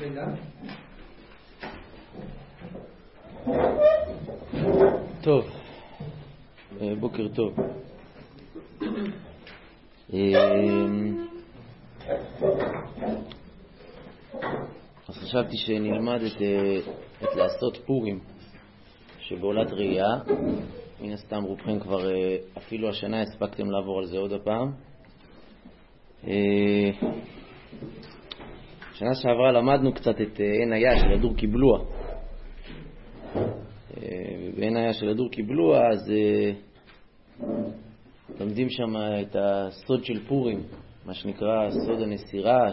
טוב, בוקר טוב. אז חשבתי שנלמד את לעשות פורים שבעולת ראייה. מן הסתם רובכם כבר אפילו השנה הספקתם לעבור על זה עוד הפעם. שנה שעברה למדנו קצת את עין היה של הדור קיבלוע. בעין היה של הדור קיבלוע אז לומדים שם את הסוד של פורים, מה שנקרא סוד הנסירה,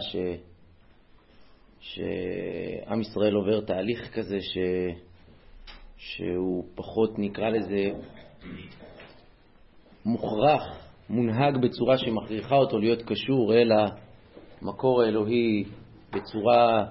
שעם ישראל עובר תהליך כזה שהוא פחות נקרא לזה מוכרח, מונהג בצורה שמכריחה אותו להיות קשור אל המקור האלוהי בצורה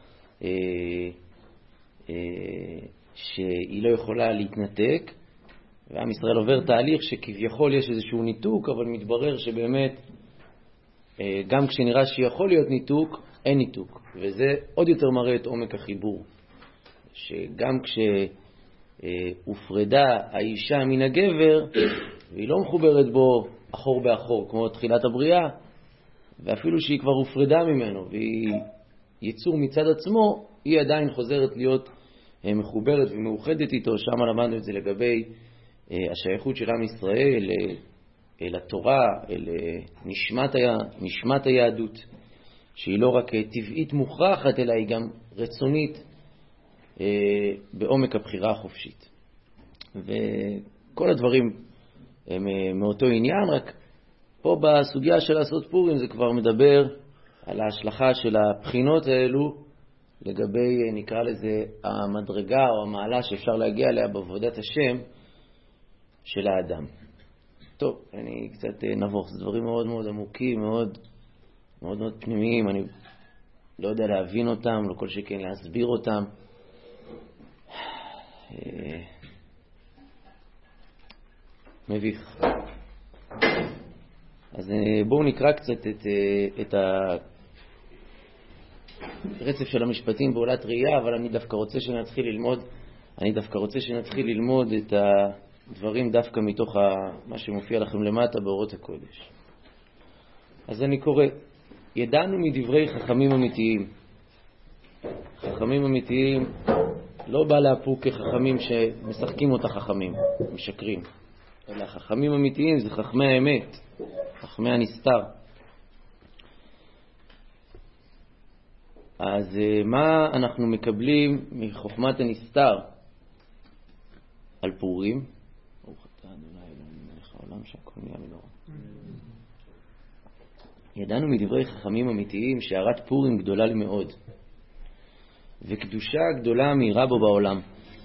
שהיא לא יכולה להתנתק, ועם ישראל עובר תהליך שכביכול יש איזשהו ניתוק, אבל מתברר שבאמת גם כשנראה שיכול להיות ניתוק, אין ניתוק. וזה עוד יותר מראה את עומק החיבור, שגם כשהופרדה האישה מן הגבר והיא לא מחוברת בו אחור באחור כמו תחילת הבריאה, ואפילו שהיא כבר הופרדה ממנו והיא יצור מצד עצמו, היא עדיין חוזרת להיות מחוברת ומאוחדת איתו. שם למדנו את זה לגבי השייכות של עם ישראל אל התורה, אל נשמת היהדות, שהיא לא רק טבעית מוכרחת, אלא היא גם רצונית בעומק הבחירה החופשית. וכל הדברים הם מאותו עניין, רק פה בסוגיה של לעשות פורים זה כבר מדבר על ההשלכה של הבחינות האלו לגבי, נקרא לזה, המדרגה או המעלה שאפשר להגיע אליה בעבודת השם של האדם. טוב, אני קצת נבוך, זה דברים מאוד מאוד עמוקים, מאוד מאוד מאוד פנימיים, אני לא יודע להבין אותם, לא כל שכן להסביר אותם. מביך. אז בואו נקרא קצת את הרצף של המשפטים בעולת ראייה, אבל אני דווקא רוצה שנתחיל ללמוד את הדברים דווקא מתוך מה שמופיע לכם למטה באורות הקודש. אז אני קורא, ידענו מדברי חכמים אמיתיים. חכמים אמיתיים לא בא להפוק כחכמים שמשחקים אותה חכמים, משקרים. אלא חכמים אמיתיים זה חכמי האמת, חכמי הנסתר. אז מה אנחנו מקבלים מחוכמת הנסתר על פורים? ברוך אתה ה' אלוהינו מלך העולם שהכל נהיה בדברו. ידענו מדברי חכמים אמיתיים שהרת פורים גדולה מאוד, וקדושה גדולה מהירה בו בעולם.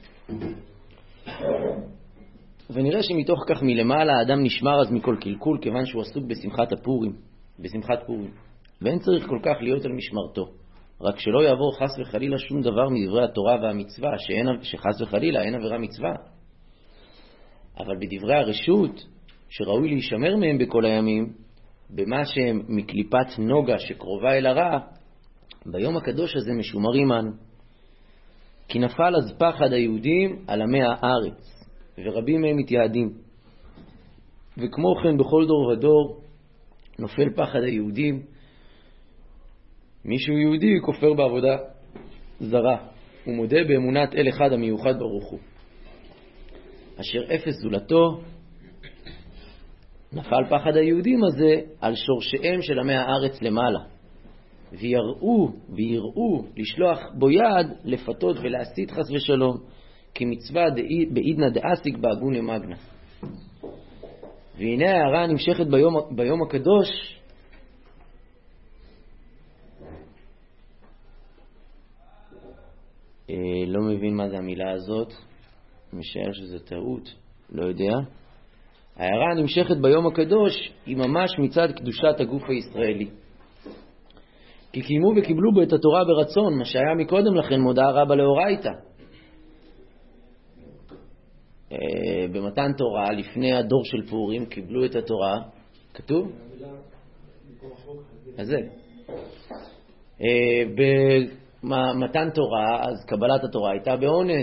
ונראה שמתוך כך מלמעלה האדם נשמר אז מכל קלקול, כיוון שהוא עסוק בשמחת פורים. ואין צריך כל כך להיות על משמרתו, רק שלא יעבור חס וחלילה שום דבר מדברי התורה והמצווה, שחס וחלילה אין עבירה מצווה. אבל בדברי הרשות, שראוי להישמר מהם בכל הימים, במה שהם מקליפת נוגה שקרובה אל הרע, ביום הקדוש הזה משומרים אנו. כי נפל אז פחד היהודים על עמי הארץ, ורבים מהם מתייעדים. וכמו כן בכל דור ודור נופל פחד היהודים. מישהו יהודי כופר בעבודה זרה, ומודה באמונת אל אחד המיוחד ברוך הוא, אשר אפס זולתו. נפל פחד היהודים הזה על שורשיהם של עמי הארץ למעלה, ויראו לשלוח בו יד לפתות ולהסית חס ושלום, כמצווה בעידנא דאסיק באגונה מגנה. והנה ההערה נמשכת ביום הקדוש, לא מבין מה זה המילה הזאת, משער שזה טעות, לא יודע. ההערה נמשכת ביום הקדוש היא ממש מצד קדושת הגוף הישראלי, כי קיימו וקיבלו בו את התורה ברצון, מה שהיה מקודם לכן מודעה רבה לאורייתא. במתן תורה לפני הדור של פורים קיבלו את התורה, כתוב? אז זה מתן תורה, אז קבלת התורה הייתה באונס,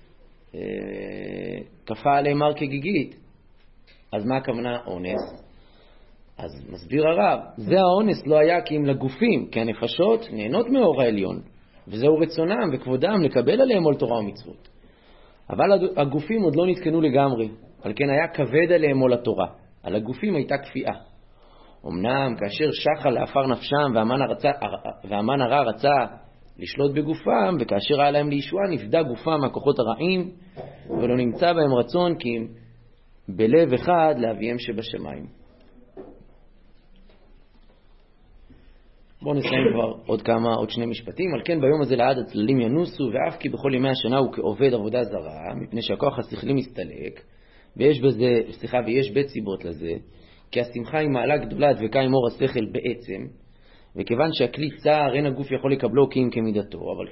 כפה עליהם הר כגיגית. אז מה הכוונה אונס? אז מסביר הרב, זה האונס לא היה כי אם לגופים, כי הנפשות נהנות מאור העליון, וזהו רצונם וכבודם לקבל עליהם עול תורה ומצוות. אבל הגופים עוד לא נתקנו לגמרי, על כן היה כבד עליהם עול התורה. על הגופים הייתה כפייה. אמנם כאשר שחל לאפר נפשם והמן הרע רצה לשלוט בגופם, וכאשר היה להם לישועה נפדה גופם מהכוחות הרעים, ולא נמצא בהם רצון כי אם בלב אחד לאביהם שבשמיים. בואו נסיים כבר עוד שני משפטים. על כן ביום הזה לעד הצללים ינוסו, ואף כי בכל ימי השנה הוא כעובד עבודה זרה, מפני שהכוח השכלי מסתלק, ויש בית סיבות לזה, כי השמחה היא מעלה גדולה דבקה עם אור השכל בעצם, וכיוון שהכלי צער אין הגוף יכול לקבלו כי אם כמידתו, אבל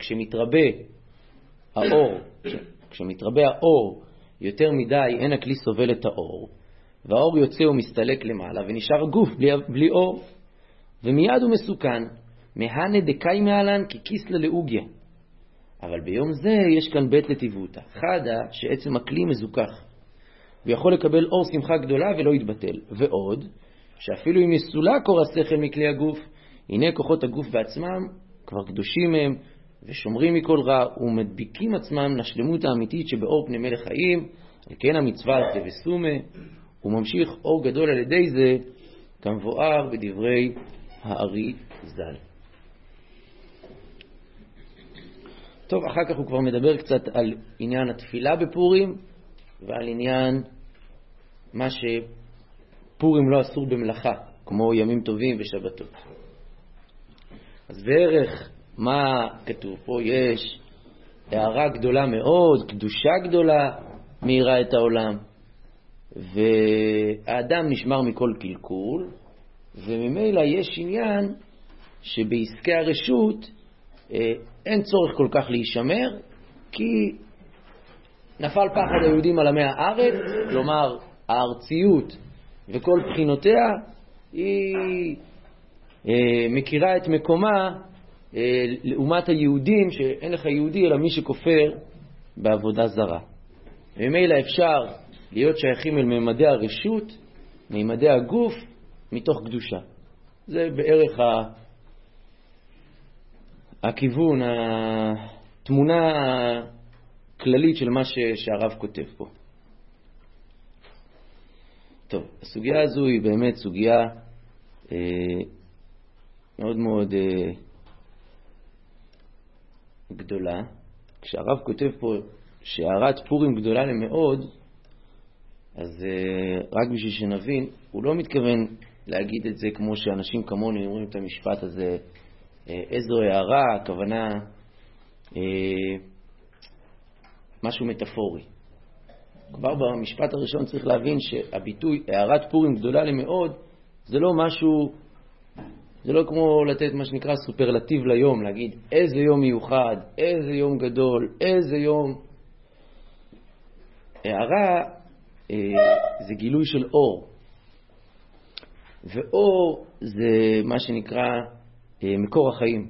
כשמתרבה האור יותר מדי אין הכלי סובל את האור, והאור יוצא ומסתלק למעלה ונשאר גוף בלי אור, ומיד הוא מסוכן, מהנה דקאי מעלן ככיסלה לאוגיה. אבל ביום זה יש כאן בית לטיבותה, חדה שעצם הכלי מזוכח, ויכול לקבל אור שמחה גדולה ולא יתבטל. ועוד, שאפילו אם יסולק אור השכל מכלי הגוף, הנה כוחות הגוף בעצמם כבר קדושים הם, ושומרים מכל רע, ומדביקים עצמם לשלמות האמיתית שבאור פני מלך חיים, על כן המצווה זה וסומה, וממשיך אור גדול על ידי זה, כמבואר בדברי הארי ז"ל. טוב, אחר כך הוא כבר מדבר קצת על עניין התפילה בפורים, ועל עניין מה שפורים לא אסור במלאכה, כמו ימים טובים ושבתות. אז בערך מה כתוב פה? יש הערה גדולה מאוד, קדושה גדולה מאירה את העולם, והאדם נשמר מכל קלקול, וממילא יש עניין שבעסקי הרשות אין צורך כל כך להישמר, כי נפל פחד היהודים על עמי הארץ, כלומר הארציות וכל בחינותיה היא מכירה את מקומה לעומת היהודים, שאין לך יהודי אלא מי שכופר בעבודה זרה. וממילא אפשר להיות שייכים אל ממדי הרשות, ממדי הגוף, מתוך קדושה. זה בערך הכיוון, התמונה הכללית של מה שהרב כותב פה. טוב, הסוגיה הזו היא באמת סוגיה מאוד מאוד גדולה. כשהרב כותב פה שהערת פורים גדולה למאוד, אז רק בשביל שנבין, הוא לא מתכוון להגיד את זה כמו שאנשים כמוני אומרים את המשפט הזה, איזו הערה, הכוונה משהו מטאפורי. כבר במשפט הראשון צריך להבין שהביטוי הערת פורים גדולה למאוד, זה לא משהו, זה לא כמו לתת מה שנקרא סופרלטיב ליום, להגיד איזה יום מיוחד, איזה יום גדול, איזה יום. הערה זה גילוי של אור, ואור זה מה שנקרא מקור החיים,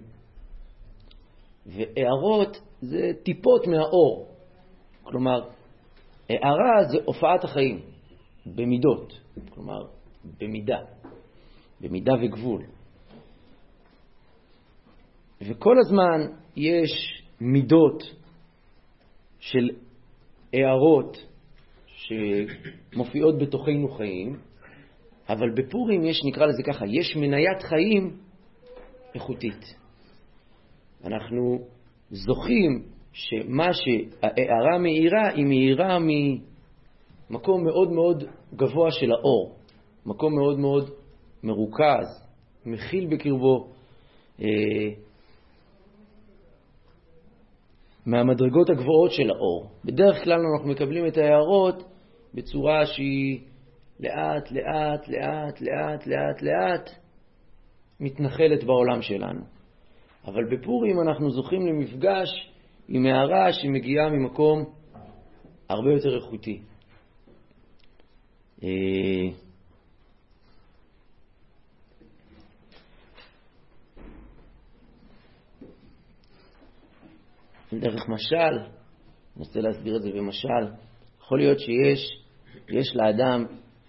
והערות זה טיפות מהאור. כלומר, הערה זה הופעת החיים במידות, כלומר במידה וגבול. וכל הזמן יש מידות של הערות שמופיעות בתוכנו חיים, אבל בפורים יש, נקרא לזה ככה, יש מניית חיים איכותית. אנחנו זוכים שמה שהערה מאירה, היא מאירה ממקום מאוד מאוד גבוה של האור, מקום מאוד מאוד מרוכז, מכיל בקרבו, מהמדרגות הגבוהות של האור. בדרך כלל אנחנו מקבלים את ההערות בצורה שהיא לאט, לאט, לאט, לאט, לאט, לאט, מתנחלת בעולם שלנו. אבל בפורים אנחנו זוכים למפגש עם הערה שמגיעה ממקום הרבה יותר איכותי. דרך משל, ננסה להסביר את זה במשל. יכול להיות שיש לאדם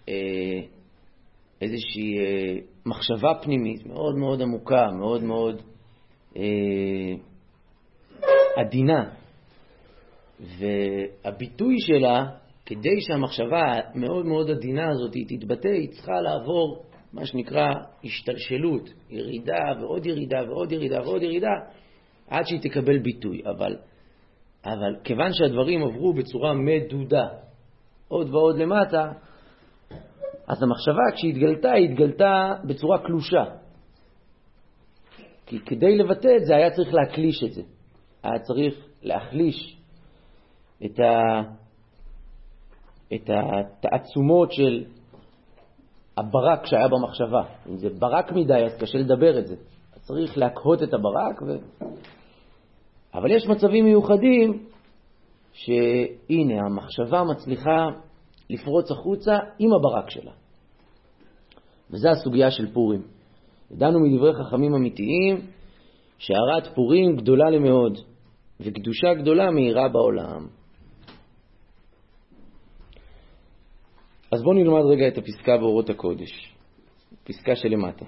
איזושהי מחשבה פנימית מאוד מאוד עמוקה, מאוד מאוד עדינה, והביטוי שלה, כדי שהמחשבה מאוד מאוד עדינה הזאת תתבטא, היא צריכה לעבור מה שנקרא השתלשלות, ירידה ועוד ירידה ועוד ירידה ועוד ירידה, עד שהיא תקבל ביטוי. אבל כיוון שהדברים עברו בצורה מדודה, עוד ועוד למטה, אז המחשבה כשהתגלתה, היא התגלתה בצורה קלושה. כי כדי לבטא את זה היה צריך להקליש את זה. היה צריך להחליש את התעצומות של הברק שהיה במחשבה. אם זה ברק מדי, אז קשה לדבר את זה. אז צריך להקהות את הברק. אבל יש מצבים מיוחדים שהנה, המחשבה מצליחה לפרוץ החוצה עם הברק שלה. וזו הסוגיה של פורים. ידענו מדברי חכמים אמיתיים שהרת פורים גדולה למאוד, וקדושה גדולה מהירה בעולם. אז בואו נלמד רגע את הפסקה באורות הקודש, פסקה שלמטה.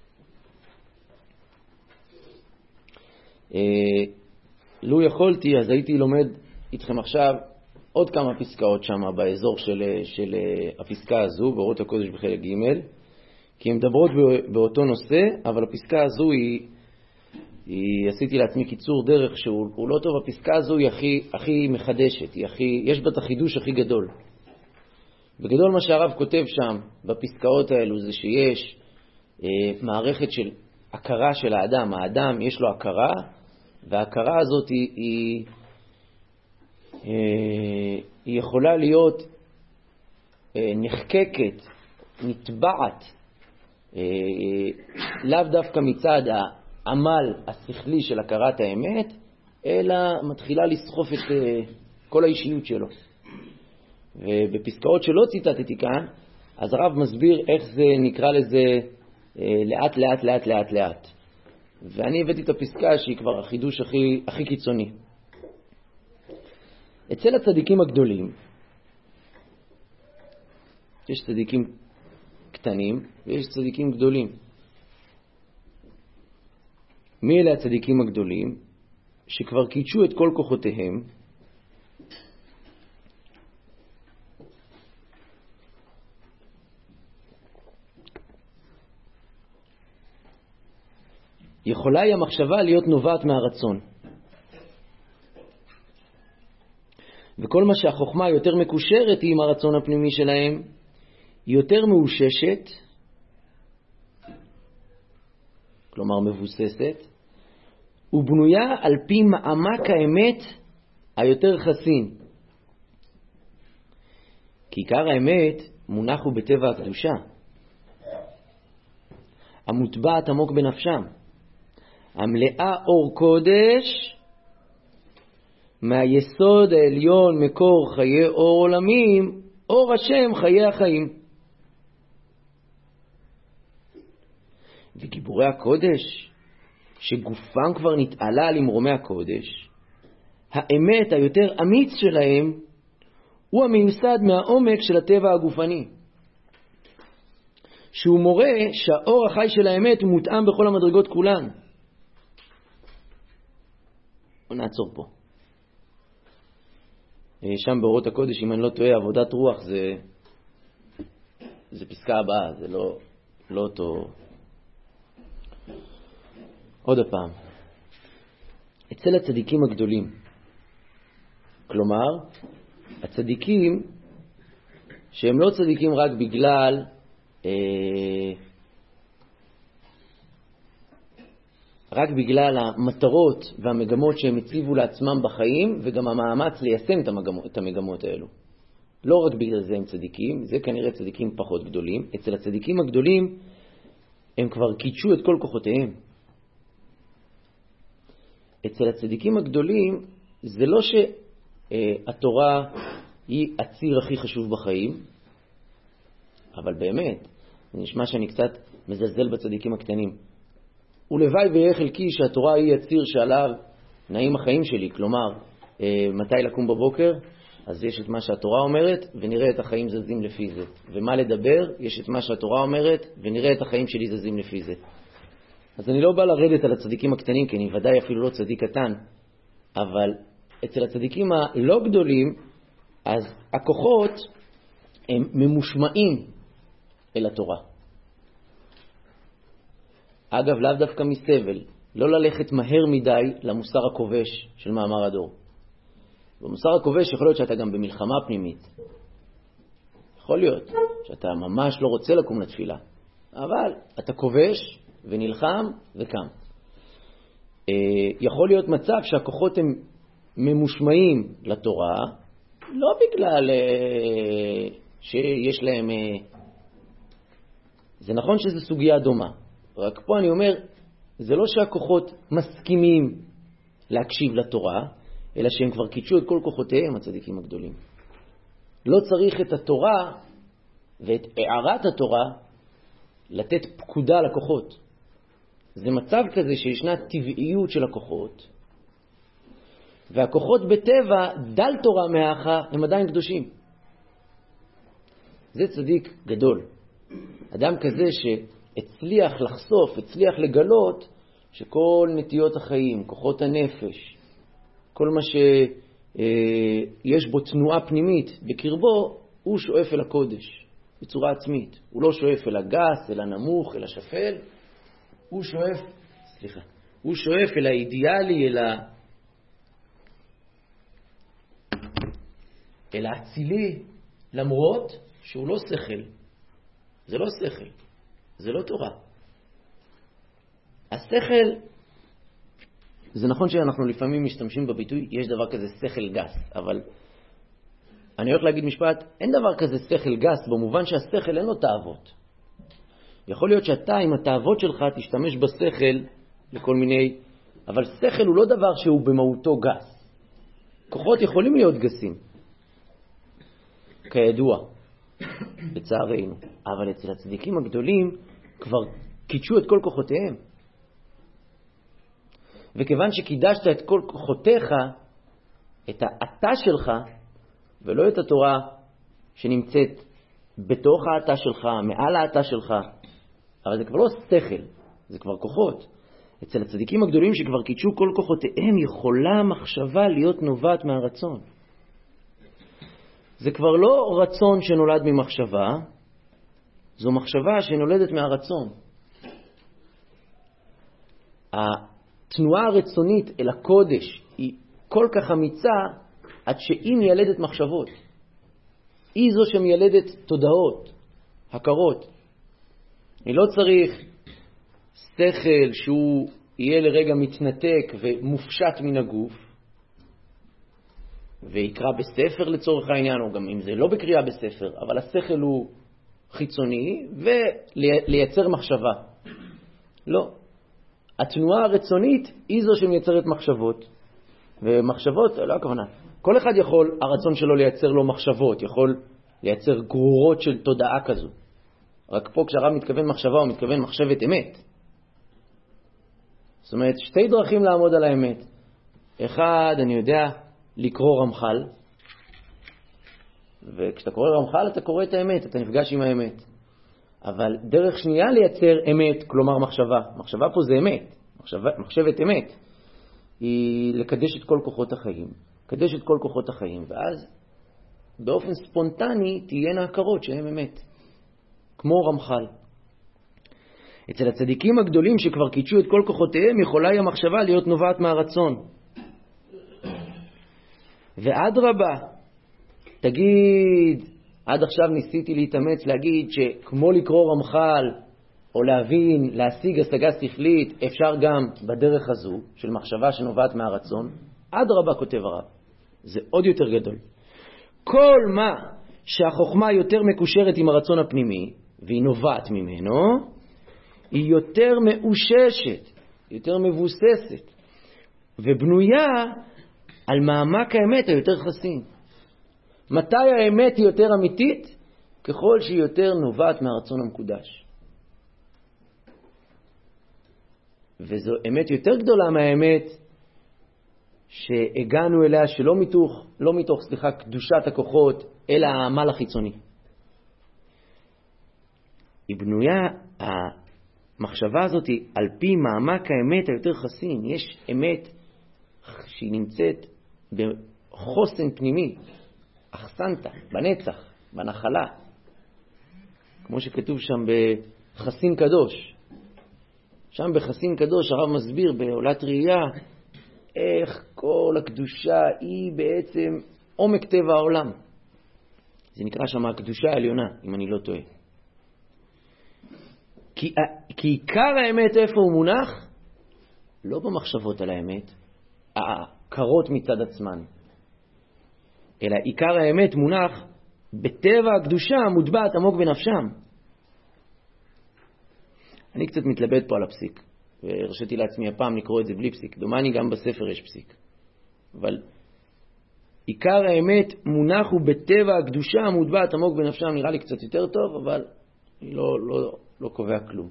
לו יכולתי, אז הייתי לומד איתכם עכשיו עוד כמה פסקאות שם באזור של הפסקה הזו, באורות הקודש בחלק ג', כי הן מדברות באותו נושא, אבל הפסקה הזו עשיתי לעצמי קיצור דרך שהוא לא טוב. הפסקה הזו היא הכי מחדשת, יש בה את החידוש הכי גדול. בגדול מה שהרב כותב שם בפסקאות האלו זה שיש מערכת של הכרה של האדם. האדם יש לו הכרה, וההכרה הזאת היא יכולה להיות נחקקת, נטבעת, לאו דווקא מצד העמל השכלי של הכרת האמת, אלא מתחילה לסחוף את כל האישיות שלו. ובפסקאות שלא ציטטתי כאן, אז הרב מסביר איך זה נקרא לזה לאט לאט לאט לאט לאט. ואני הבאתי את הפסקה שהיא כבר החידוש הכי קיצוני. אצל הצדיקים הגדולים, יש צדיקים קטנים ויש צדיקים גדולים. מי אלה הצדיקים הגדולים? שכבר קידשו את כל כוחותיהם, יכולה היא המחשבה להיות נובעת מהרצון. וכל מה שהחוכמה יותר מקושרת היא עם הרצון הפנימי שלהם, היא יותר מאוששת, כלומר מבוססת, ובנויה על פי מעמק האמת היותר חסין. כי עיקר האמת מונח הוא בטבע הקדושה, המוטבעת עמוק בנפשם, המלאה אור קודש, מהיסוד העליון מקור חיי אור עולמים, אור השם חיי החיים. וגיבורי הקודש, שגופם כבר נתעלה על אמרומי הקודש, האמת היותר אמיץ שלהם הוא המיוסד מהעומק של הטבע הגופני, שהוא מורה שהאור החי של האמת הוא מותאם בכל המדרגות כולן. נעצור פה. שם באורות הקודש, אם אני לא טועה, עבודת רוח זה פסקה הבאה, זה לא אותו. עוד הפעם. אצל הצדיקים הגדולים, כלומר, הצדיקים שהם לא צדיקים רק בגלל המטרות והמגמות שהם הציבו לעצמם בחיים, וגם המאמץ ליישם את המגמות האלו. לא רק בגלל זה הם צדיקים, זה כנראה צדיקים פחות גדולים. אצל הצדיקים הגדולים הם כבר קידשו את כל כוחותיהם. אצל הצדיקים הגדולים זה לא שהתורה היא הציר הכי חשוב בחיים, אבל באמת, זה נשמע שאני קצת מזלזל בצדיקים הקטנים. ולוואי ויהיה חלקי שהתורה היא הציר שעליו נעים החיים שלי, כלומר, מתי לקום בבוקר, אז יש את מה שהתורה אומרת, ונראה את החיים זזים לפי זה. ומה לדבר, יש את מה שהתורה אומרת, ונראה את החיים שלי זזים לפי זה. אז אני לא בא לרדת על הצדיקים הקטנים, כי אני ודאי אפילו לא צדיק קטן, אבל אצל הצדיקים הלא גדולים, אז הכוחות הם ממושמעים אל התורה. אגב, לאו דווקא מסבל, לא ללכת מהר מדי למוסר הכובש של מאמר הדור. במוסר הכובש יכול להיות שאתה גם במלחמה פנימית. יכול להיות שאתה ממש לא רוצה לקום לתפילה, אבל אתה כובש ונלחם וקם. יכול להיות מצב שהכוחות הם ממושמעים לתורה, לא בגלל שיש להם... זה נכון שזו סוגיה דומה, רק פה אני אומר, זה לא שהכוחות מסכימים להקשיב לתורה, אלא שהם כבר קידשו את כל כוחותיהם, הצדיקים הגדולים. לא צריך את התורה ואת הערת התורה לתת פקודה לכוחות. זה מצב כזה שישנה טבעיות של הכוחות, והכוחות בטבע, דל תורה מאחה, הם עדיין קדושים. זה צדיק גדול. אדם כזה שהצליח לחשוף, הצליח לגלות, שכל נטיות החיים, כוחות הנפש, כל מה שיש בו תנועה פנימית בקרבו, הוא שואף אל הקודש, בצורה עצמית. הוא לא שואף אל הגס, אל הנמוך, אל השפל. הוא שואף אל האידיאלי, אל האצילי, למרות שהוא לא שכל. זה לא שכל, זה לא תורה. השכל, זה נכון שאנחנו לפעמים משתמשים בביטוי, יש דבר כזה שכל גס, אבל אני הולך להגיד משפט, אין דבר כזה שכל גס, במובן שהשכל אין לו תאוות. יכול להיות שאתה עם התאוות שלך תשתמש בשכל לכל מיני, אבל שכל הוא לא דבר שהוא במהותו גס. כוחות יכולים להיות גסים, כידוע, לצערנו. אבל אצל הצדיקים הגדולים כבר קידשו את כל כוחותיהם. וכיוון שקידשת את כל כוחותיך, את האתה שלך, ולא את התורה שנמצאת בתוך האתה שלך, מעל האתה שלך, אבל זה כבר לא שכל, זה כבר כוחות. אצל הצדיקים הגדולים שכבר קידשו כל כוחותיהם, יכולה מחשבה להיות נובעת מהרצון. זה כבר לא רצון שנולד ממחשבה, זו מחשבה שנולדת מהרצון. התנועה הרצונית אל הקודש היא כל כך אמיצה, עד שהיא מיילדת מחשבות. היא זו שמיילדת תודעות, הכרות. היא לא צריך שכל שהוא יהיה לרגע מתנתק ומופשט מן הגוף, ויקרא בספר לצורך העניין, או גם אם זה לא בקריאה בספר, אבל השכל הוא חיצוני, ולייצר מחשבה. לא. התנועה הרצונית היא זו שמייצרת מחשבות. ומחשבות, לא הכוונה. כל אחד יכול, הרצון שלו לייצר לו מחשבות, יכול לייצר גרורות של תודעה כזו. רק פה כשהרב מתכוון מחשבה, הוא מתכוון מחשבת אמת. זאת אומרת, שתי דרכים לעמוד על האמת. אחד, אני יודע, לקרוא רמח"ל, וכשאתה קורא רמח"ל אתה קורא את האמת, אתה נפגש עם האמת. אבל דרך שנייה לייצר אמת, כלומר מחשבה. מחשבה פה זה אמת, מחשבת אמת. היא לקדש את כל כוחות החיים. לקדש את כל כוחות החיים, ואז באופן ספונטני תהיינה הכרות שהן אמת. כמו רמח"ל. אצל הצדיקים הגדולים שכבר קידשו את כל כוחותיהם, יכולה היא המחשבה להיות נובעת מהרצון. ועד רבה, תגיד, עד עכשיו ניסיתי להתאמץ להגיד שכמו לקרוא רמח"ל, או להבין, להשיג השגה שכלית, אפשר גם בדרך הזו, של מחשבה שנובעת מהרצון. עד רבה, כותב הרב, זה עוד יותר גדול. כל מה שהחוכמה יותר מקושרת עם הרצון הפנימי, והיא נובעת ממנו, היא יותר מאוששת, יותר מבוססת, ובנויה על מעמק האמת היותר חסין. מתי האמת היא יותר אמיתית? ככל שהיא יותר נובעת מהרצון המקודש. וזו אמת יותר גדולה מהאמת שהגענו אליה לא מתוך קדושת הכוחות, אלא העמל החיצוני. היא בנויה, המחשבה הזאת, על פי מעמק האמת היותר חסין. יש אמת שהיא נמצאת בחוסן פנימי, אחסנת, בנצח, בנחלה. כמו שכתוב שם בחסין קדוש. שם בחסין קדוש הרב מסביר בעולת ראייה, איך כל הקדושה היא בעצם עומק טבע העולם. זה נקרא שם הקדושה העליונה, אם אני לא טועה. כי עיקר האמת איפה הוא מונח? לא במחשבות על האמת, הקרות מצד עצמן, אלא עיקר האמת מונח בטבע הקדושה המוטבעת עמוק בנפשם. אני קצת מתלבט פה על הפסיק, והרשיתי לעצמי הפעם לקרוא את זה בלי פסיק. דומני גם בספר יש פסיק. אבל עיקר האמת מונח הוא בטבע הקדושה המוטבעת עמוק בנפשם. נראה לי קצת יותר טוב, אבל אני לא קובע כלום.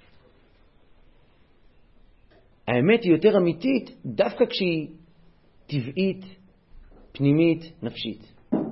האמת היא יותר אמיתית דווקא כשהיא טבעית, פנימית, נפשית.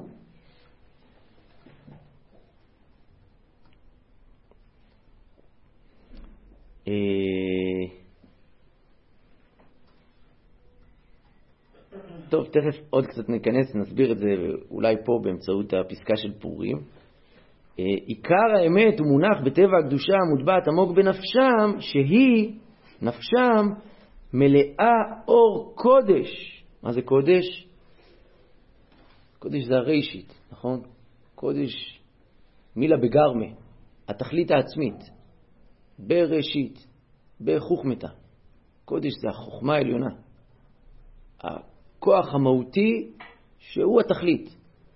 טוב, תכף עוד קצת ניכנס, נסביר את זה אולי פה באמצעות הפסקה של פורים. עיקר האמת הוא מונח בטבע הקדושה המוטבעת עמוק בנפשם, שהיא, נפשם, מלאה אור קודש. מה זה קודש? קודש זה הראשית, נכון? קודש מילה בגרמה, התכלית העצמית, בראשית, בחוכמתה. קודש זה החוכמה העליונה, הכוח המהותי שהוא התכלית.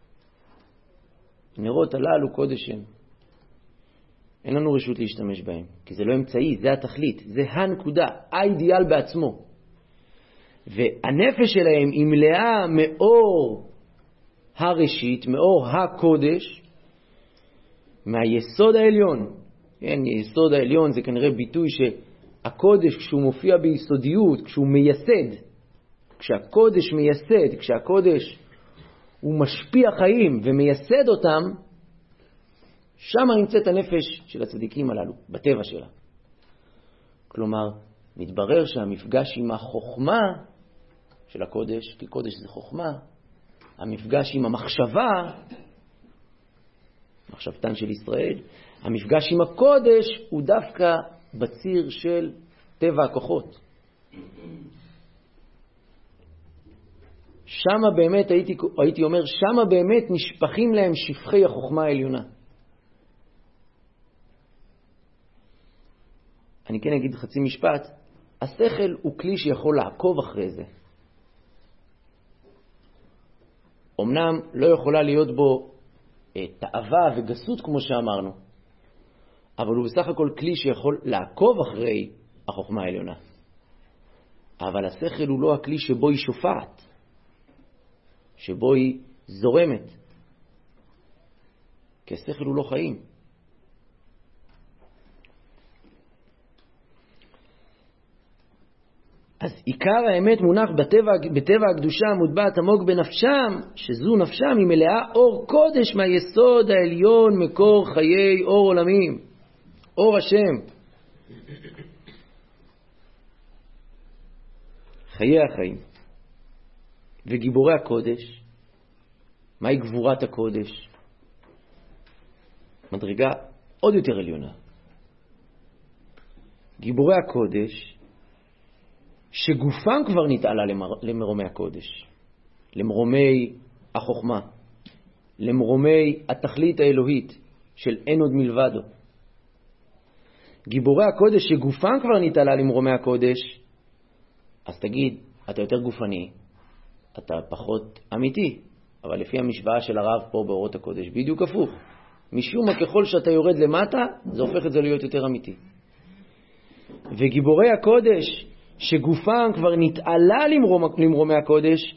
נרות הללו קודש הם. אין לנו רשות להשתמש בהם, כי זה לא אמצעי, זה התכלית, זה הנקודה, האידיאל בעצמו. והנפש שלהם היא מלאה מאור הראשית, מאור הקודש, מהיסוד העליון. כן, יסוד העליון זה כנראה ביטוי שהקודש כשהוא מופיע ביסודיות, כשהוא מייסד, כשהקודש מייסד, כשהקודש הוא משפיע חיים ומייסד אותם, שם נמצאת הנפש של הצדיקים הללו, בטבע שלה. כלומר, מתברר שהמפגש עם החוכמה של הקודש, כי קודש זה חוכמה, המפגש עם המחשבה, מחשבתן של ישראל, המפגש עם הקודש הוא דווקא בציר של טבע הכוחות. שמה באמת, הייתי אומר, שמה באמת נשפכים להם שפחי החוכמה העליונה. אני כן אגיד חצי משפט, השכל הוא כלי שיכול לעקוב אחרי זה. אמנם לא יכולה להיות בו תאווה וגסות כמו שאמרנו, אבל הוא בסך הכל כלי שיכול לעקוב אחרי החוכמה העליונה. אבל השכל הוא לא הכלי שבו היא שופעת, שבו היא זורמת, כי השכל הוא לא חיים. אז עיקר האמת מונח בטבע הקדושה המוטבעת עמוק בנפשם, שזו נפשם היא מלאה אור קודש מהיסוד העליון, מקור חיי אור עולמים, אור השם, חיי החיים. וגיבורי הקודש, מהי גבורת הקודש? מדרגה עוד יותר עליונה. גיבורי הקודש שגופם כבר נתעלה למרומי הקודש, למרומי החוכמה, למרומי התכלית האלוהית של אין עוד מלבדו. גיבורי הקודש שגופם כבר נתעלה למרומי הקודש, אז תגיד, אתה יותר גופני, אתה פחות אמיתי. אבל לפי המשוואה של הרב פה באורות הקודש, בדיוק הפוך. משום מה ככל שאתה יורד למטה, זה הופך את זה להיות יותר אמיתי. וגיבורי הקודש שגופם כבר נתעלה למרומי הקודש,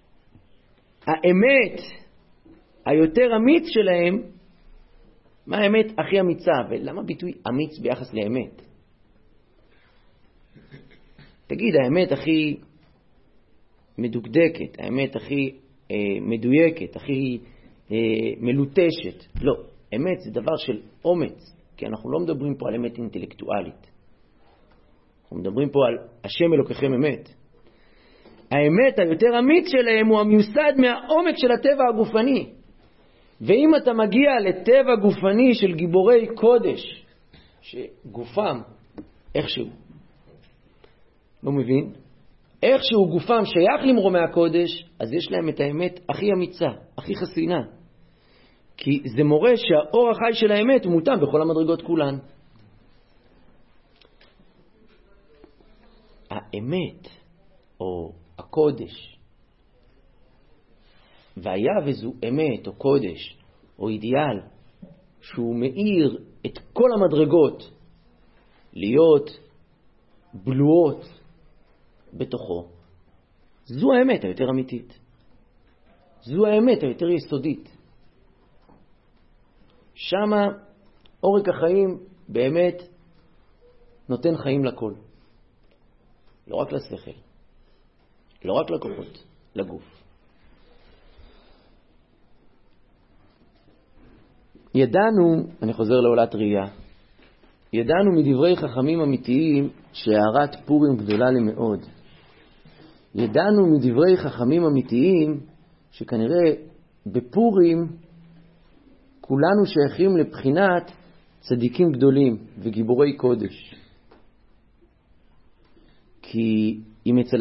האמת היותר אמיץ שלהם, מה האמת הכי אמיצה? ולמה ביטוי אמיץ ביחס לאמת? תגיד, האמת הכי מדוקדקת, האמת הכי מדויקת, הכי מלוטשת. לא, אמת זה דבר של אומץ, כי אנחנו לא מדברים פה על אמת אינטלקטואלית. אנחנו מדברים פה על השם אלוקיכם אמת. האמת היותר אמיץ שלהם הוא המיוסד מהעומק של הטבע הגופני. ואם אתה מגיע לטבע גופני של גיבורי קודש, שגופם איכשהו, לא מבין? איכשהו גופם שייך למרומי הקודש, אז יש להם את האמת הכי אמיצה, הכי חסינה. כי זה מורה שהאור החי של האמת הוא מותם בכל המדרגות כולן. האמת, או הקודש, והיה וזו אמת או קודש או אידיאל, שהוא מאיר את כל המדרגות להיות בלועות בתוכו, זו האמת היותר אמיתית. זו האמת היותר יסודית. שמה עורק החיים באמת נותן חיים לכל. לא רק לשכל, לא רק לכוחות, לגוף. ידענו, אני חוזר לעולת ראייה, ידענו מדברי חכמים אמיתיים שהארת פורים גדולה למאוד. ידענו מדברי חכמים אמיתיים שכנראה בפורים כולנו שייכים לבחינת צדיקים גדולים וגיבורי קודש. כי אם אצל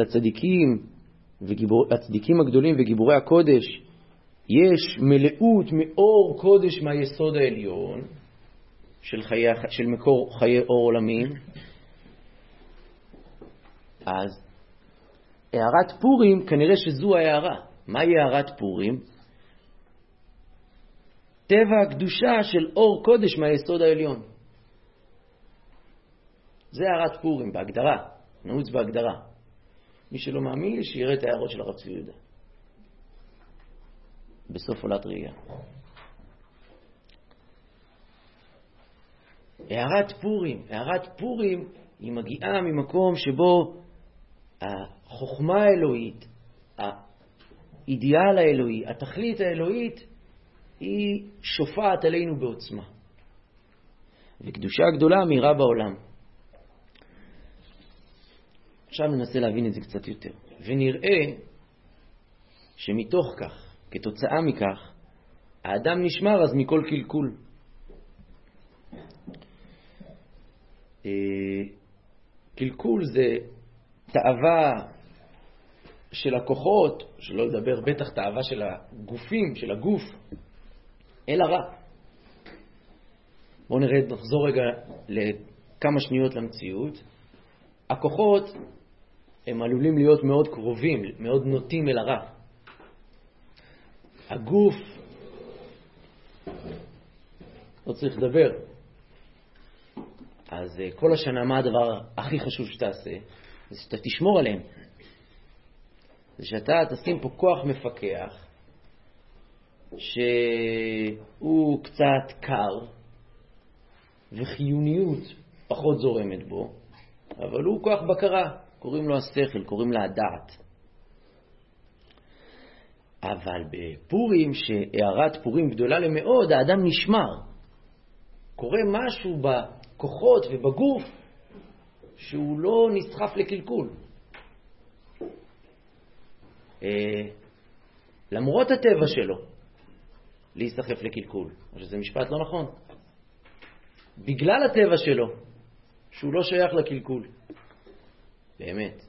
הצדיקים הגדולים וגיבורי הקודש יש מלאות מאור קודש מהיסוד העליון של מקור חיי אור עולמים, אז הערת פורים כנראה שזו ההערה. מהי הערת פורים? טבע הקדושה של אור קודש מהיסוד העליון. זה הערת פורים בהגדרה, נעוץ בהגדרה. מי שלא מאמין לי שיראה את ההערות של הרב צבי יהודה בסוף עולת ראייה. הערת פורים היא מגיעה ממקום שבו החוכמה האלוהית, האידיאל האלוהי, התכלית האלוהית היא שופעת עלינו בעוצמה. וקדושה גדולה מאירה בעולם. עכשיו ננסה להבין את זה קצת יותר. ונראה שמתוך כך, כתוצאה מכך, האדם נשמר אז מכל קלקול. קלקול זה תאווה של הכוחות, שלא לדבר בטח תאווה של הגופים, של הגוף, אל הרע. בואו נראה, נחזור רגע לכמה שניות למציאות. הכוחות הם עלולים להיות מאוד קרובים, מאוד נוטים אל הרע. הגוף, לא צריך לדבר. אז כל השנה מה הדבר הכי חשוב שתעשה? זה שאתה תשמור עליהם. זה שאתה תשים פה כוח מפקח שהוא קצת קר וחיוניות פחות זורמת בו, אבל הוא כוח בקרה, קוראים לו השכל, קוראים לה הדעת. אבל בפורים, שהערת פורים גדולה למאוד, האדם נשמר. קורה משהו בכוחות ובגוף שהוא לא נסחף לקלקול. למרות הטבע שלו להיסחף לקלקול. זה משפט לא נכון. בגלל הטבע שלו שהוא לא שייך לקלקול. באמת.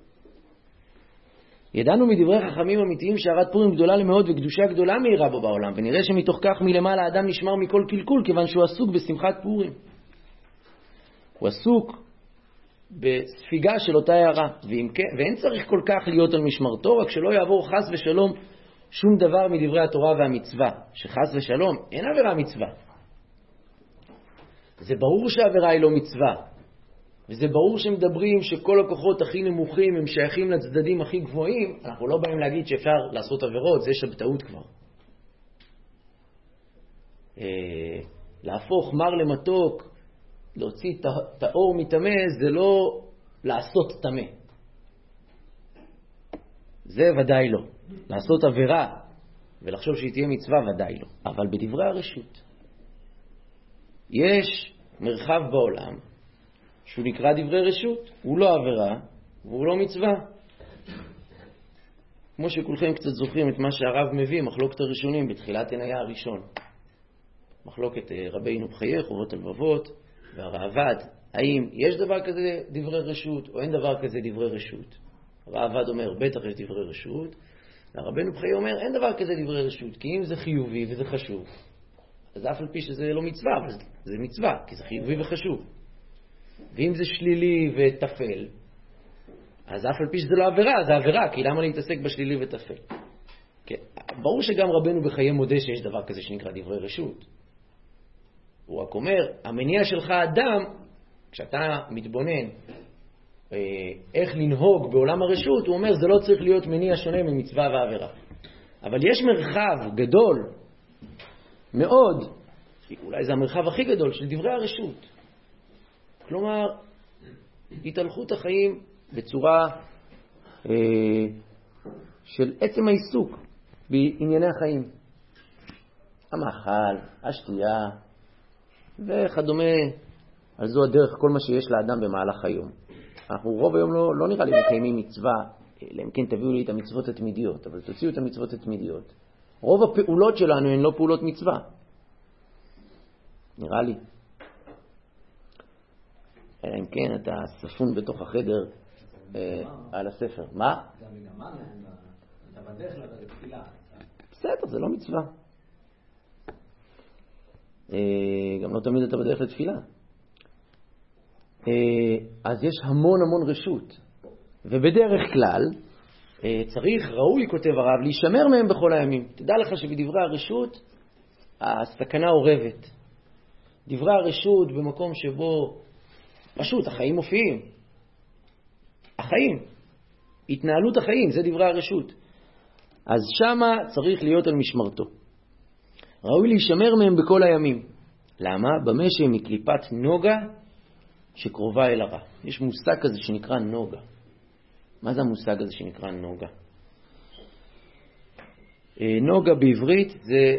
ידענו מדברי חכמים אמיתיים שהערת פורים גדולה למאוד וקדושה גדולה מאירה בו בעולם, ונראה שמתוך כך מלמעלה האדם נשמר מכל קלקול, כיוון שהוא עסוק בשמחת פורים. הוא עסוק בספיגה של אותה הערה, ואין צריך כל כך להיות על משמרתו, רק שלא יעבור חס ושלום שום דבר מדברי התורה והמצווה, שחס ושלום אין עבירה מצווה. זה ברור שהעבירה היא לא מצווה, וזה ברור שמדברים שכל הכוחות הכי נמוכים הם שייכים לצדדים הכי גבוהים. אנחנו לא באים להגיד שאפשר לעשות עבירות, זה שבטעות כבר. להפוך מר למתוק, להוציא את האור מטמא, זה לא לעשות טמא. זה ודאי לא. לעשות עבירה ולחשוב שהיא תהיה מצווה ודאי לא. אבל בדברי הרשות יש מרחב בעולם שהוא נקרא דברי רשות. הוא לא עבירה והוא לא מצווה. כמו שכולכם קצת זוכרים את מה שהרב מביא, מחלוקת הראשונים בתחילת עניה הראשון. מחלוקת רבינו בחיי, חובות הלבבות והרעב"ד. האם יש דבר כזה דברי רשות או אין דבר כזה דברי רשות? הרעב"ד אומר, בטח יש דברי רשות. והרבינו בחיי אומר, אין דבר כזה דברי רשות, כי אם זה חיובי וזה חשוב, אז אף על פי שזה לא מצווה, אבל זה מצווה, כי זה חיובי וחשוב. ואם זה שלילי וטפל, אז אף על פי שזה לא עבירה, זה עבירה, כי למה להתעסק בשלילי וטפל? כן. ברור שגם רבינו בחיי מודה שיש דבר כזה שנקרא דברי רשות. הוא רק אומר, המניע שלך אדם, כשאתה מתבונן איך לנהוג בעולם הרשות, הוא אומר, זה לא צריך להיות מניע שונה ממצווה ועבירה. אבל יש מרחב גדול מאוד, אולי זה המרחב הכי גדול, של דברי הרשות. כלומר, התהלכות החיים בצורה של עצם העיסוק בענייני החיים. המאכל, השתייה וכדומה, על זו הדרך כל מה שיש לאדם במהלך היום. אנחנו רוב היום לא נראה לי מקיימים מצווה, אלא אם כן תביאו לי את המצוות התמידיות, אבל תוציאו את המצוות התמידיות. רוב הפעולות שלנו הן לא פעולות מצווה. נראה לי. אלא אם כן אתה ספון בתוך החדר על הספר. מה? זה המגמה, אתה בדרך לתפילה. בסדר, זה לא מצווה. גם לא תמיד אתה בדרך לתפילה. אז יש המון רשות. ובדרך כלל צריך, ראוי, כותב הרב, להישמר מהם בכל הימים. תדע לך שבדברי הרשות הסכנה עורבת. דברי הרשות במקום שבו פשוט החיים מופיעים. החיים, התנהלות החיים, זה דברי הרשות. אז שמה צריך להיות על משמרתו. ראוי להישמר מהם בכל הימים. למה? במה שהם מקליפת נוגה שקרובה אל הרע. יש מושג כזה שנקרא נוגה. מה זה המושג הזה שנקרא נוגה? נוגה בעברית זה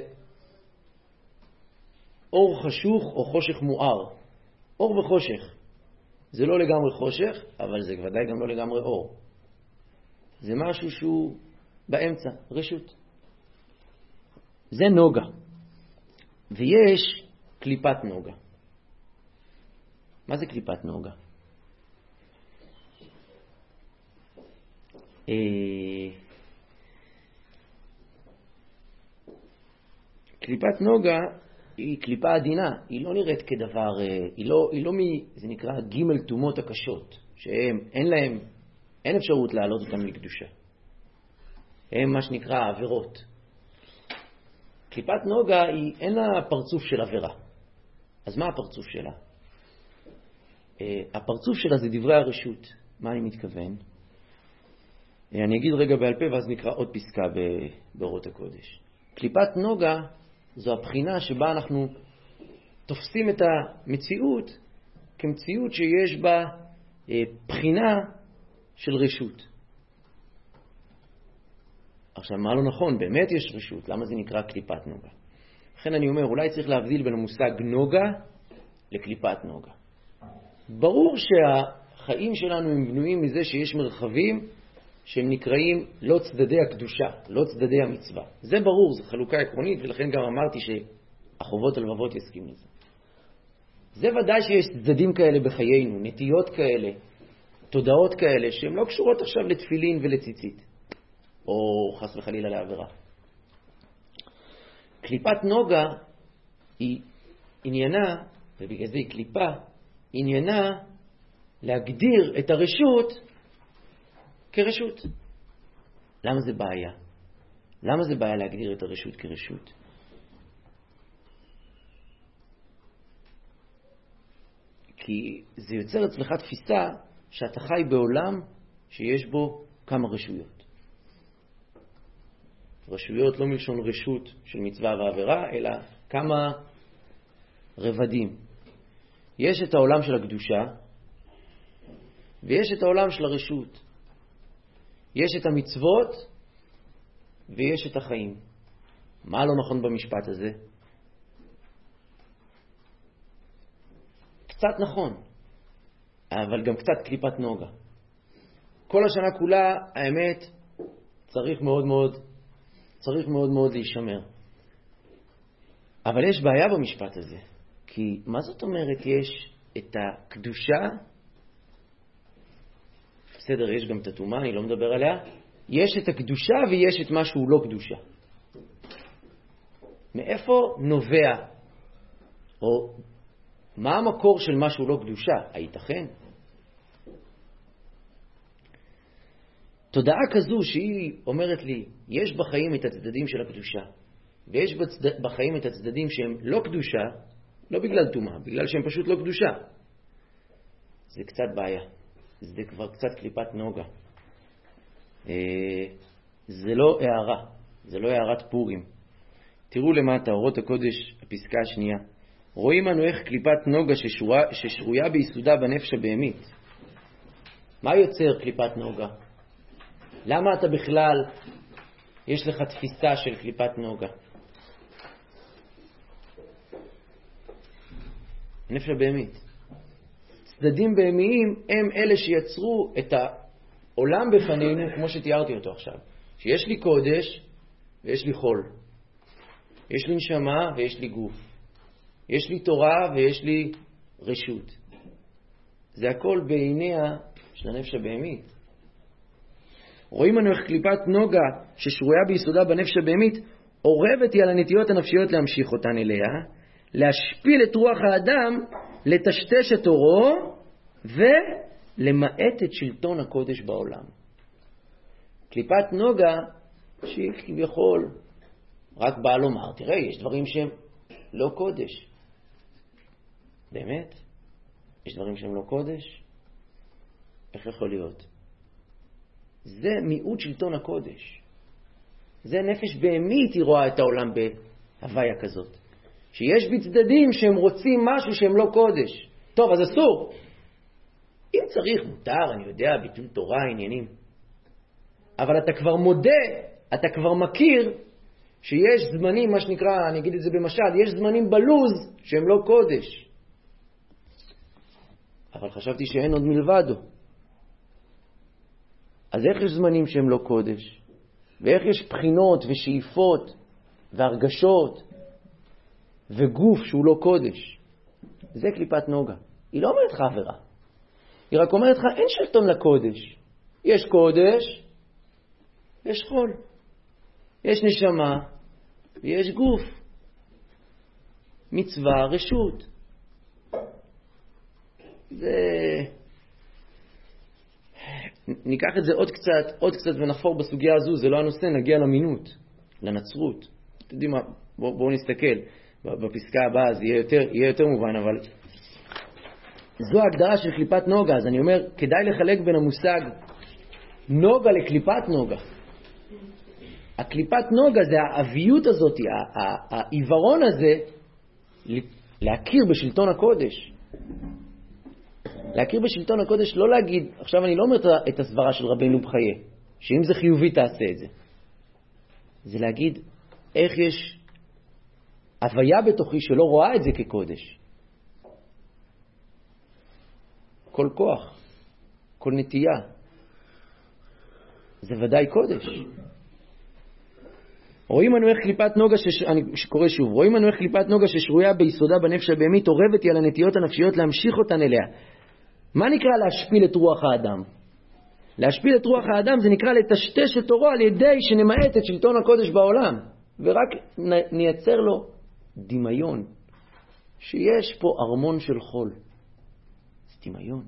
אור חשוך או חושך מואר. אור וחושך. זה לא לגמרי חושך, אבל זה ודאי גם לא לגמרי אור. זה משהו שהוא באמצע, רשות. זה נוגה. ויש קליפת נוגה. מה זה קליפת נוגה? קליפת נוגה היא קליפה עדינה, היא לא נראית כדבר, זה נקרא ג' תומות הקשות, שהם אין אפשרות להעלות אותם לקדושה. הם מה שנקרא עבירות. קליפת נוגה אין לה פרצוף של עבירה. אז מה הפרצוף שלה? הפרצוף שלה זה דברי הרשות. מה אני מתכוון? אני אגיד רגע בעל פה ואז נקרא עוד פסקה באורות הקודש. קליפת נוגה זו הבחינה שבה אנחנו תופסים את המציאות כמציאות שיש בה בחינה של רשות. עכשיו, מה לא נכון? באמת יש רשות. למה זה נקרא קליפת נוגה? לכן אני אומר, אולי צריך להבדיל בין המושג נוגה לקליפת נוגה. ברור שהחיים שלנו הם בנויים מזה שיש מרחבים שהם נקראים לא צדדי הקדושה, לא צדדי המצווה. זה ברור, זו חלוקה עקרונית, ולכן גם אמרתי שהחובות הלבבות יסכים לזה. זה ודאי שיש צדדים כאלה בחיינו, נטיות כאלה, תודעות כאלה, שהן לא קשורות עכשיו לתפילין ולציצית, או חס וחלילה לעבירה. קליפת נוגה היא עניינה, ובגלל זה היא קליפה, עניינה להגדיר את הרשות כרשות. למה זה בעיה? למה זה בעיה להגדיר את הרשות כרשות? כי זה יוצר אצלך תפיסה שאתה חי בעולם שיש בו כמה רשויות. רשויות לא מלשון רשות של מצווה ועבירה, אלא כמה רבדים. יש את העולם של הקדושה, ויש את העולם של הרשות. יש את המצוות ויש את החיים. מה לא נכון במשפט הזה? קצת נכון, אבל גם קצת קליפת נוגה. כל השנה כולה, האמת, צריך מאוד מאוד להישמר. אבל יש בעיה במשפט הזה. כי מה זאת אומרת יש את הקדושה? בסדר, יש גם את הטומאה, אני לא מדבר עליה. יש את הקדושה ויש את מה שהוא לא קדושה. מאיפה נובע? או מה המקור של מה שהוא לא קדושה? הייתכן? תודעה כזו שהיא אומרת לי, יש בחיים את הצדדים של הקדושה, ויש בחיים את הצדדים שהם לא קדושה, לא בגלל טומאה, בגלל שהם פשוט לא קדושה. זה קצת בעיה. זה כבר קצת קליפת נוגה. זה לא הערה. זה לא הערת פורים. תראו למטה, אורות הקודש, הפסקה השנייה. רואים אנו איך קליפת נוגה ששרויה ביסודה בנפש הבהמית. מה יוצר קליפת נוגה? למה אתה בכלל, יש לך תפיסה של קליפת נוגה? הנפש הבהמית. צדדים בהמיים הם אלה שיצרו את העולם בפנינו, כמו שתיארתי אותו עכשיו. שיש לי קודש ויש לי חול. יש לי נשמה ויש לי גוף. יש לי תורה ויש לי רשות. זה הכל בעיניה של הנפש הבהמית. רואים אנו איך קליפת נוגה ששרויה ביסודה בנפש הבהמית עורבת היא על הנטיות הנפשיות להמשיך אותן אליה, להשפיל את רוח האדם, לטשטש את אורו ולמעט את שלטון הקודש בעולם. קליפת נוגה שהיא כביכול רק באה לומר, תראה, יש דברים שהם לא קודש. באמת? יש דברים שהם לא קודש? איך יכול להיות? זה מיעוט שלטון הקודש. זה נפש בהמית, היא רואה את העולם בהוויה כזאת. שיש בצדדים שהם רוצים משהו שהם לא קודש. טוב, אז אסור. אם צריך, מותר, אני יודע, ביטול תורה, עניינים. אבל אתה כבר מודה, אתה כבר מכיר, שיש זמנים, מה שנקרא, אני אגיד את זה במשל, יש זמנים בלוז שהם לא קודש. אבל חשבתי שאין עוד מלבדו. אז איך יש זמנים שהם לא קודש? ואיך יש בחינות ושאיפות והרגשות וגוף שהוא לא קודש? זה קליפת נוגה. היא לא אומרת לך עבירה. היא רק אומרת לך, אין שלטון לקודש. יש קודש, יש חול. יש נשמה ויש גוף. מצווה, רשות. זה... ניקח את זה עוד קצת ונחפור בסוגיה הזו, זה לא הנושא, נגיע למינות, לנצרות. אתם יודעים מה, בואו נסתכל, בפסקה הבאה זה יהיה יותר מובן, אבל זו ההגדרה של קליפת נוגה, אז אני אומר, כדאי לחלק בין המושג נוגה לקליפת נוגה. הקליפת נוגה זה האביות הזאת, העיוורון הזה, להכיר בשלטון הקודש. להכיר בשלטון הקודש, לא להגיד, עכשיו אני לא אומר את הסברה של רבינו בחיי, שאם זה חיובי תעשה את זה. זה להגיד איך יש הוויה בתוכי שלא רואה את זה כקודש. כל כוח, כל נטייה, זה ודאי קודש. רואים אנו איך קליפת נוגה, אני קורא שוב, רואים אנו איך קליפת נוגה ששרויה ביסודה בנפש הבהמית עורבת היא על הנטיות הנפשיות להמשיך אותן אליה. מה נקרא להשפיל את רוח האדם? להשפיל את רוח האדם זה נקרא לטשטש את אורו על ידי שנמעט את שלטון הקודש בעולם, ורק נייצר לו דמיון שיש פה ארמון של חול. זה דמיון.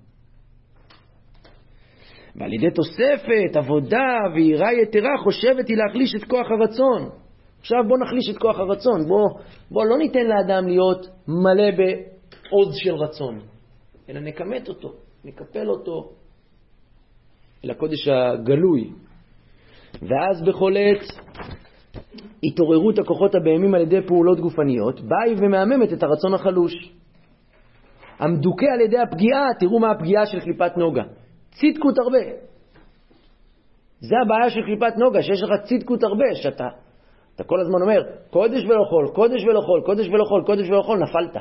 ועל ידי תוספת, עבודה ויראה יתרה חושבת היא להחליש את כוח הרצון. עכשיו בוא נחליש את כוח הרצון, בוא לא ניתן לאדם להיות מלא בעוז של רצון, אלא נקמת אותו, נקפל אותו אל הקודש הגלוי. ואז בכל עת התעוררות הכוחות הבהמיים על ידי פעולות גופניות, באה ומאממת את הרצון החלוש. המדוכא על ידי הפגיעה, תראו מה הפגיעה של קליפת נוגה. צדקות הרבה. זה הבעיה של קליפת נוגה, שיש לך צדקות הרבה, שאתה כל הזמן אומר, קודש ולא חול, קודש ולא חול, קודש ולא חול, קודש ולא חול, נפלת.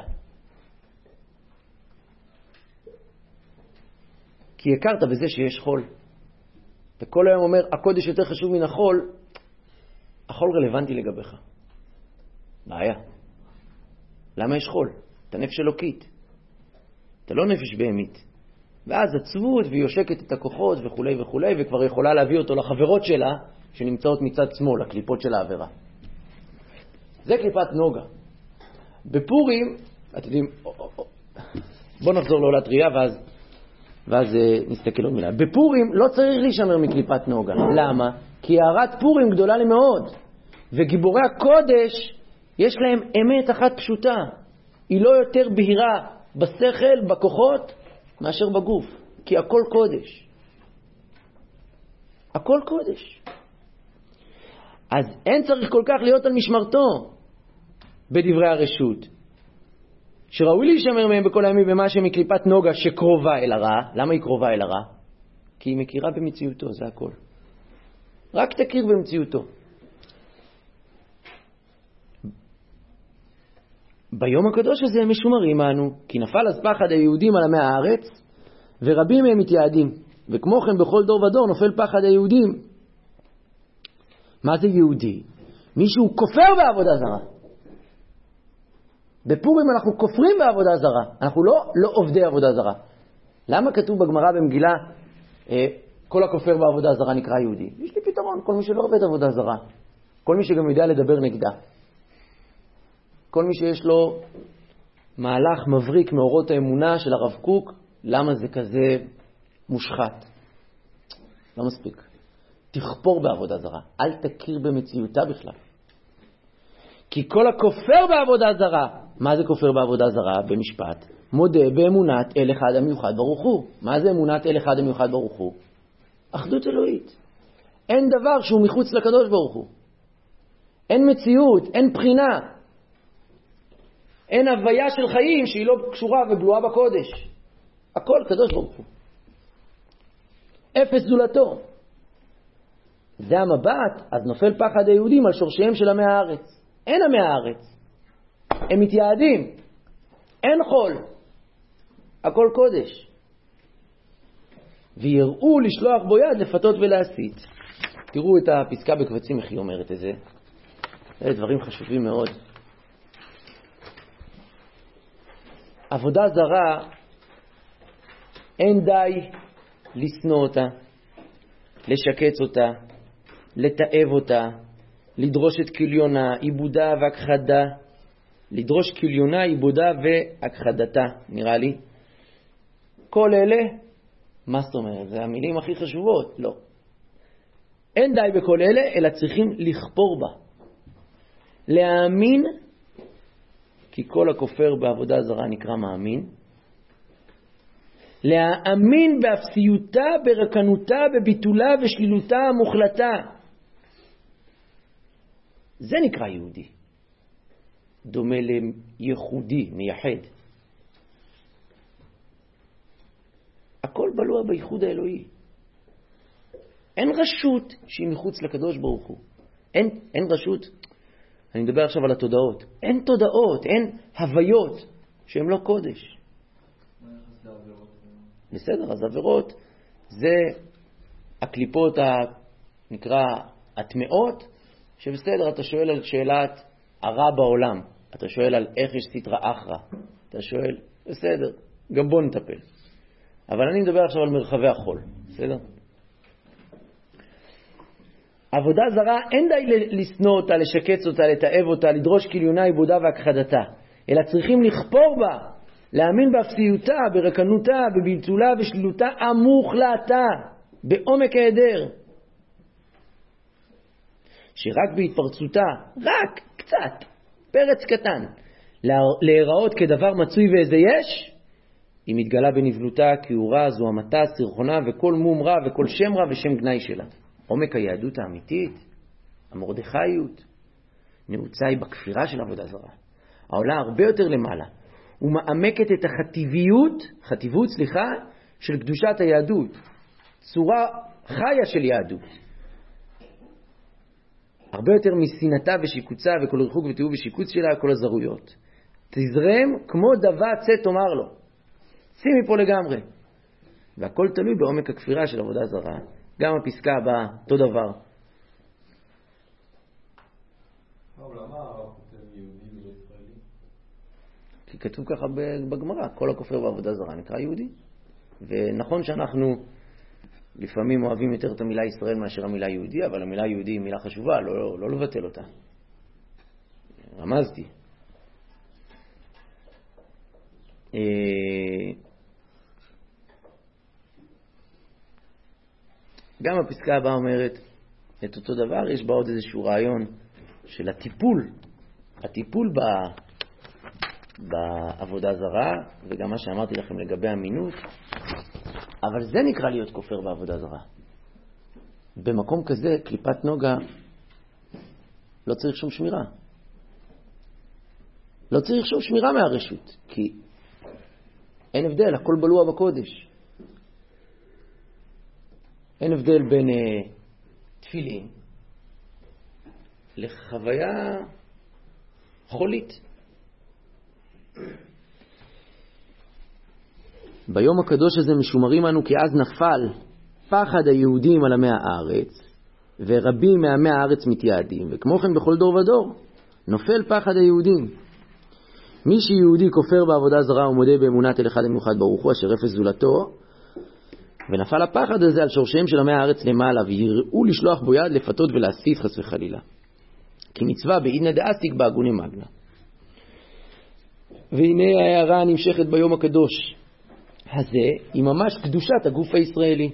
כי הכרת בזה שיש חול. וכל היום אומר, הקודש יותר חשוב מן החול, החול רלוונטי לגביך. בעיה. למה יש חול? אתה נפש אלוקית. אתה לא נפש בהמית. ואז עצבות והיא יושקת את הכוחות וכו' וכו', וכבר יכולה להביא אותו לחברות שלה, שנמצאות מצד שמאל, הקליפות של העבירה. זה קליפת נוגה. בפורים, אתם יודעים, בואו נחזור לעולת ריאה ואז נסתכל עוד מילה. בפורים לא צריך להישמר מקליפת נוגה. למה? כי הערת פורים גדולה לי מאוד. וגיבורי הקודש, יש להם אמת אחת פשוטה. היא לא יותר בהירה בשכל, בכוחות, מאשר בגוף. כי הכל קודש. הכל קודש. אז אין צריך כל כך להיות על משמרתו בדברי הרשות. שראוי להישמר מהם בכל הימים במה שמקליפת נוגה שקרובה אל הרע. למה היא קרובה אל הרע? כי היא מכירה במציאותו, זה הכל. רק תכיר במציאותו. ביום הקדוש הזה הם משומרים אנו, כי נפל אז פחד היהודים על עמי הארץ, ורבים מהם מתייעדים. וכמו כן בכל דור ודור נופל פחד היהודים. מה זה יהודי? מישהו כופר בעבודה זרה. בפורים אנחנו כופרים בעבודה זרה. אנחנו לא עובדי עבודה זרה. למה כתוב בגמרא במגילה, כל הכופר בעבודה זרה נקרא יהודי? יש לי פתרון, כל מי שלא עובד עבודה זרה. כל מי שגם יודע לדבר נגדה. כל מי שיש לו מהלך מבריק מאורות האמונה של הרב קוק, למה זה כזה מושחת? לא מספיק. תחפור בעבודה זרה. אל תכיר במציאותה בכלל. כי כל הכופר בעבודה זרה, מה זה כופר בעבודה זרה? במשפט. מודה באמונת אל אחד המיוחד ברוך הוא. מה זה אמונת אל אחד המיוחד ברוך הוא? אחדות אלוהית. אין דבר שהוא מחוץ לקדוש ברוך הוא. אין מציאות, אין בחינה. אין הוויה של חיים שהיא לא קשורה ובלועה בקודש. הכל קדוש ברוך הוא. אפס זולתו. זה המבט, אז נופל פחד היהודים על שורשיהם של עמי הארץ. אין עמי הארץ. הם מתייעדים. אין חול. הכל קודש. ויראו לשלוח בו יד לפתות ולהסית. תראו את הפסקה בקבצים, איך היא אומרת את זה. אלה דברים חשובים מאוד. עבודה זרה, אין די לשנוא אותה, לשקץ אותה, לתאב אותה, לדרוש את כליונה, עיבודה והכחדה, לדרוש כליונה, עיבודה והכחדתה, נראה לי. כל אלה, מה זאת אומרת? זה המילים הכי חשובות? לא. אין די בכל אלה, אלא צריכים לכפור בה. להאמין, כי כל הכופר בעבודה זרה נקרא מאמין. להאמין באפסיותה, ברקנותה, בביטולה ושלילותה המוחלטה. זה נקרא יהודי. דומה לייחודי, מייחד. הכל בלוע בייחוד האלוהי. אין רשות שהיא מחוץ לקדוש ברוך הוא. אין רשות. אני מדבר עכשיו על התודעות. אין תודעות, אין הוויות שהן לא קודש. בסדר, אז עבירות זה הקליפות נקרא הטמעות, שבסדר, אתה שואל על שאלת הרע בעולם. אתה שואל על איך יש סתרא אחרא. אתה שואל, בסדר, גם בוא נטפל. אבל אני מדבר עכשיו על מרחבי החול, בסדר? עבודה זרה אין די לשנוא אותה, לשקץ אותה, לתאב אותה, לדרוש כליונה, עיבודה והכחדתה, אלא צריכים לכפור בה, להאמין באפסיותה, ברקנותה, בביטולה ושלילותה המוחלטה, בעומק ההיעדר. שרק בהתפרצותה, רק קצת, פרץ קטן, להיראות כדבר מצוי ואיזה יש, היא מתגלה בנבלותה, כיעורה, זוהמתה, סרחונה וכל מום רע וכל שם רע ושם גנאי שלה. עומק היהדות האמיתית, המרדכאיות, נעוצה היא בכפירה של עבודה זרה. העולה הרבה יותר למעלה, ומעמקת את חטיבות של קדושת היהדות, צורה חיה של יהדות. הרבה יותר מסינתה ושיקוצה וכל ריחוק ותיעוב ושיקוץ שלה, כל הזרויות. תזרם כמו דבה צא תאמר לו. צא מפה לגמרי. והכל תלוי בעומק הכפירה של עבודה זרה. גם הפסקה הבאה, אותו דבר. אבל למה הרב כותב יהודי ולא ישראלי? כי כתוב ככה בגמרא, כל הכופר בעבודה זרה נקרא יהודי. ונכון שאנחנו לפעמים אוהבים יותר את המילה ישראל מאשר המילה יהודי, אבל המילה יהודי היא מילה חשובה, לא לבטל אותה. רמזתי. גם הפסקה הבאה אומרת את אותו דבר, יש בה עוד איזשהו רעיון של הטיפול בעבודה זרה, וגם מה שאמרתי לכם לגבי המינות, אבל זה נקרא להיות כופר בעבודה זרה. במקום כזה, קליפת נוגה, לא צריך שום שמירה. לא צריך שום שמירה מהרשות, כי אין הבדל, הכל בלוע בקודש. אין הבדל בין תפילין לחוויה חולית. ביום הקדוש הזה משומרים אנו כי אז נפל פחד היהודים על עמי הארץ, ורבים מעמי הארץ מתייעדים, וכמו כן בכל דור ודור נופל פחד היהודים. מי שיהודי כופר בעבודה זרה ומודה באמונת אל אחד המיוחד ברוך הוא אשר אפס זולתו, ונפל הפחד הזה על שורשיהם של עמי הארץ למעלה, ויראו לשלוח בו יד לפתות ולהסית חס וחלילה, כי מצווה בעידנא דאסתיק בהגוני מגנא. והנה ההערה הנמשכת ביום הקדוש הזה היא ממש קדושת הגוף הישראלי.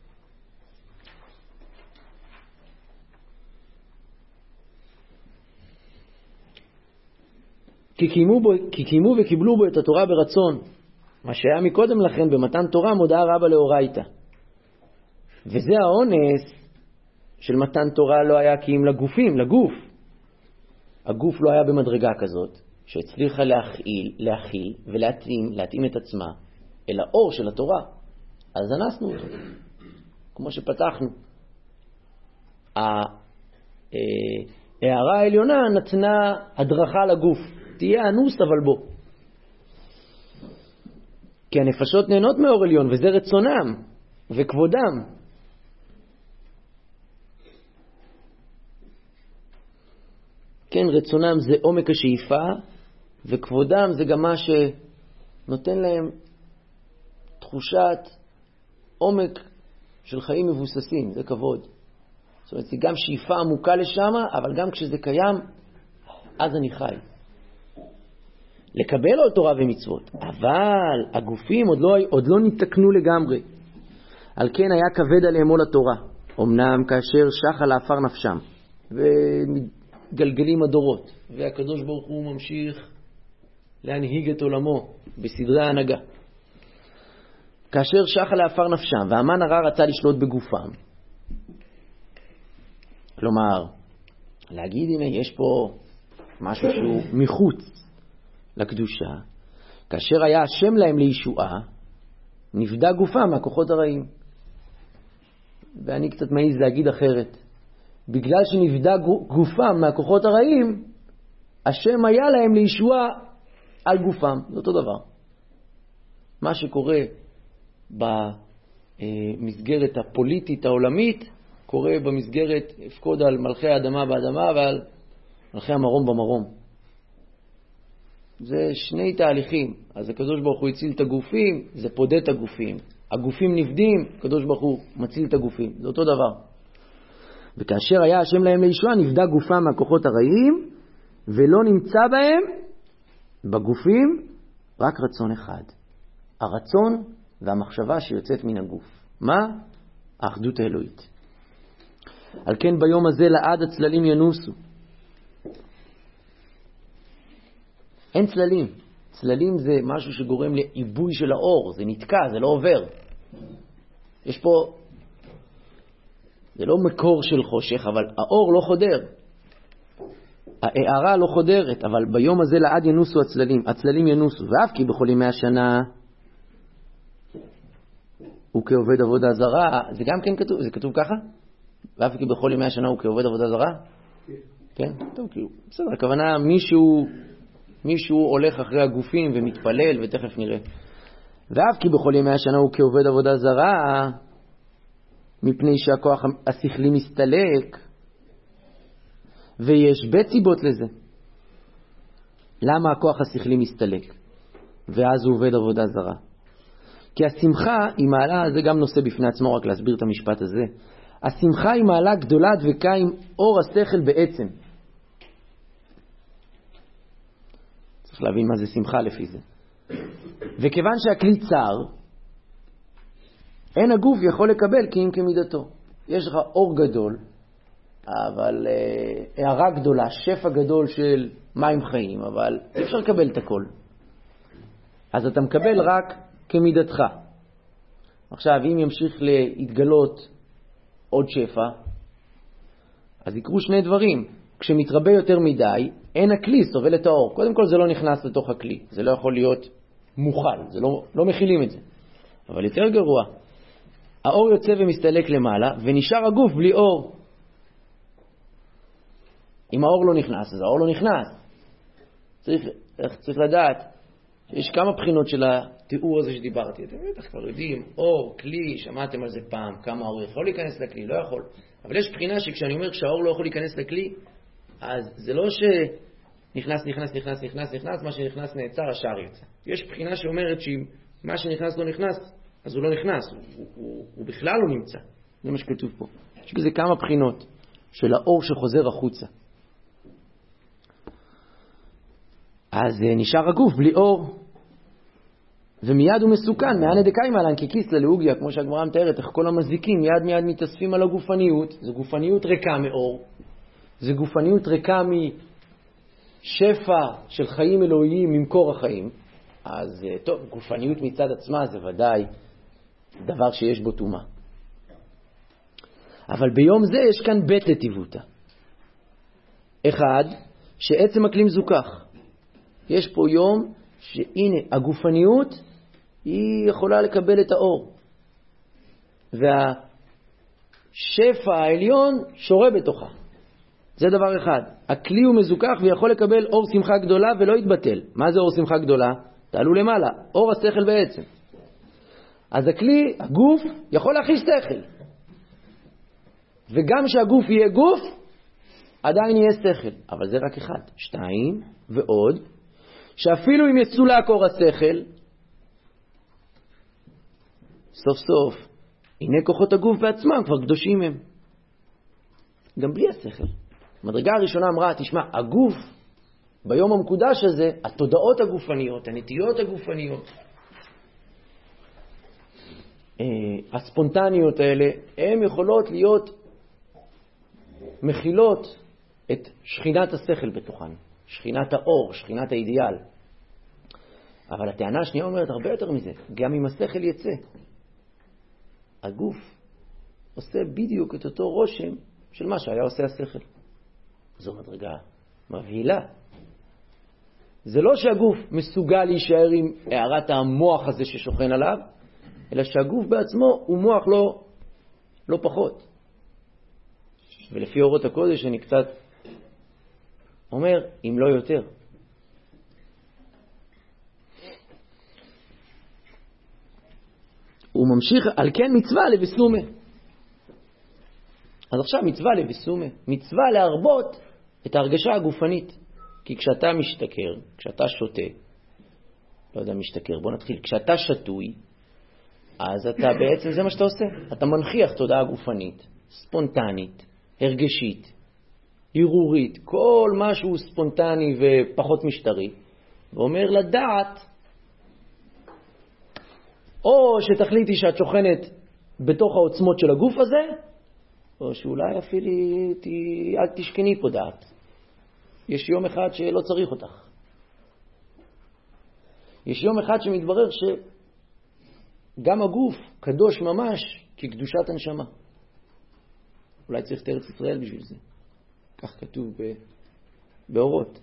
כי קיימו וקיבלו בו את התורה ברצון, מה שהיה מקודם לכן במתן תורה מודעה רבה לאורייתא. וזה האונס של מתן תורה לא היה כי אם לגוף. הגוף לא היה במדרגה כזאת שהצליחה להכיל ולהתאים את עצמה אל האור של התורה. אז אנסנו אותו, כמו שפתחנו. ההערה העליונה נתנה הדרכה לגוף, תהיה אנוס אבל בו. כי הנפשות נהנות מאור עליון, וזה רצונם וכבודם. כן, רצונם זה עומק השאיפה, וכבודם זה גם מה שנותן להם תחושת עומק של חיים מבוססים, זה כבוד. זאת אומרת, זה גם שאיפה עמוקה לשם, אבל גם כשזה קיים, אז אני חי. לקבל עוד תורה ומצוות, אבל הגופים עוד לא נתקנו לגמרי. על כן היה כבד עליהם עול התורה, אמנם כאשר שחה לאפר נפשם, וגלגלים הדורות, והקדוש ברוך הוא ממשיך להנהיג את עולמו בסדרי ההנהגה. כאשר שחה לאפר נפשם, והמן הרע רצה לשלוט בגופם. כלומר, להגיד הנה יש פה משהו שהוא מחוץ לקדושה, כאשר היה השם להם לישועה, נפדה גופם מהכוחות הרעים. ואני קצת מעיז להגיד אחרת. בגלל שנפדה גופם מהכוחות הרעים, השם היה להם לישועה על גופם. זה אותו דבר. מה שקורה במסגרת הפוליטית העולמית, קורה במסגרת הפקוד על מלכי האדמה באדמה ועל מלכי המרום במרום. זה שני תהליכים. אז הקדוש ברוך הוא הציל את הגופים, זה פודה את הגופים. הגופים נפדים, הקדוש ברוך הוא מציל את הגופים. זה אותו דבר. וכאשר היה השם להם לישועה, נפדה גופם מהכוחות הרעים, ולא נמצא בהם, בגופים, רק רצון אחד. הרצון והמחשבה שיוצאת מן הגוף. מה? האחדות האלוהית. על כן ביום הזה לעד הצללים ינוסו. אין צללים. צללים זה משהו שגורם לעיבוי של האור. זה נתקע, זה לא עובר. יש פה, זה לא מקור של חושך, אבל האור לא חודר. הערה לא חודרת, אבל ביום הזה לעד ינוסו הצללים. הצללים ינוסו. ואף כי בכל ימי השנה הוא כעובד עבודה זרה. זה גם כן כתוב, זה כתוב ככה? ואף כי בכל ימי השנה הוא כעובד עבודה זרה? כן? טוב, כאילו, בסדר, הכוונה מישהו הולך אחרי הגופים ומתפלל, ותכף נראה. ואף כי בכל ימי השנה הוא כעובד עבודה זרה, מפני שהכוח השכלי מסתלק, ויש בית סיבות לזה. למה הכוח השכלי מסתלק? ואז הוא עובד עבודה זרה. כי השמחה היא מעלה, זה גם נושא בפני עצמו, רק להסביר את המשפט הזה. השמחה היא מעלה גדולה דבקה עם אור השכל בעצם. צריך להבין מה זה שמחה לפי זה. וכיוון שהכלי צר, אין הגוף יכול לקבל כי אם כמידתו. יש לך אור גדול, אבל הערה גדולה, שפע גדול של מים חיים, אבל אי אפשר לקבל את הכל. אז אתה מקבל רק כמידתך. עכשיו, אם ימשיך להתגלות עוד שפע, אז יקרו שני דברים. כשמתרבה יותר מדי, אין הכלי סובל את האור. קודם כל זה לא נכנס לתוך הכלי. זה לא יכול להיות מוכל. זה לא מכילים את זה. אבל יותר גרוע, האור יוצא ומסתלק למעלה, ונשאר הגוף בלי אור. אם האור לא נכנס, אז האור לא נכנס. צריך לדעת, יש כמה בחינות של התיאור הזה שדיברתי. אתם בטח כבר יודעים, אור, כלי, שמעתם על זה פעם, כמה האור יכול להיכנס לכלי, לא יכול. אבל יש בחינה שכשאני אומר שהאור לא יכול להיכנס לכלי, אז זה לא שנכנס, מה שנכנס נעצר, השאר יצא. יש בחינה שאומרת שאם מה שנכנס לא נכנס, אז הוא לא נכנס, הוא בכלל לא נמצא. זה מה שכתוב פה. יש בזה כמה בחינות של האור שחוזר החוצה. אז נשאר הגוף בלי אור, ומיד הוא מסוכן, מענה דקאי מעלן ככיס ללאוגיה, כמו שהגמרא מתארת, איך כל המזיקים מיד מתאספים על הגופניות. זו גופניות ריקה מאור, זו גופניות ריקה משפע של חיים אלוהיים ממקור החיים. אז טוב, גופניות מצד עצמה זה ודאי דבר שיש בו תומה. אבל ביום זה יש כאן בית לטיבותה. אחד, שעצם הכלים זוכח. יש פה יום שהנה, הגופניות היא יכולה לקבל את האור. והשפע העליון שורה בתוכה. זה דבר אחד. הכלי הוא מזוכח ויכול לקבל אור שמחה גדולה ולא יתבטל. מה זה אור שמחה גדולה? תעלו למעלה. אור השכל בעצם. אז הכלי, הגוף, יכול להכיל שכל. וגם שהגוף יהיה גוף, עדיין יהיה שכל. אבל זה רק אחד. 2, ועוד, שאפילו אם יסולק אור השכל, סוף סוף, הנה כוחות הגוף בעצמם כבר קדושים הם. גם בלי השכל. המדרגה הראשונה אמרה, תשמע, הגוף, ביום המקודש הזה, התודעות הגופניות, הנטיות הגופניות, הספונטניות האלה, הן יכולות להיות מכילות את שכינת השכל בתוכן. שכינת האור, שכינת האידיאל. אבל הטענה השנייה אומרת הרבה יותר מזה. גם אם השכל יצא, הגוף עושה בדיוק את אותו רושם של מה שהיה עושה השכל. זו מדרגה מבהילה. זה לא שהגוף מסוגל להישאר עם הערת המוח הזה ששוכן עליו, אלא שהגוף בעצמו הוא מוח לא פחות. ולפי אורות הקודש אני קצת אומר, אם לא יותר. הוא ממשיך, על כן מצווה לבסומה. אז עכשיו מצווה לבסומה. מצווה להרבות את ההרגשה הגופנית. כי כשאתה משתכר, כשאתה שותה, לא יודע משתכר, בוא נתחיל. כשאתה שטוי, אז אתה בעצם, זה מה שאתה עושה. אתה מנחיח תודעה גופנית, ספונטנית, הרגשית, עירורית, כל משהו ספונטני ופחות משטרי, ואומר לדעת, או שתחליטי שאת שוכנת בתוך העוצמות של הגוף הזה, או שאולי אפילו אל תשכני פה דעת. יש יום אחד שלא צריך אותך. יש יום אחד שמתברר שגם הגוף קדוש ממש כקדושת הנשמה. אולי צריך את ארץ ישראל בשביל זה. כך כתוב באורות.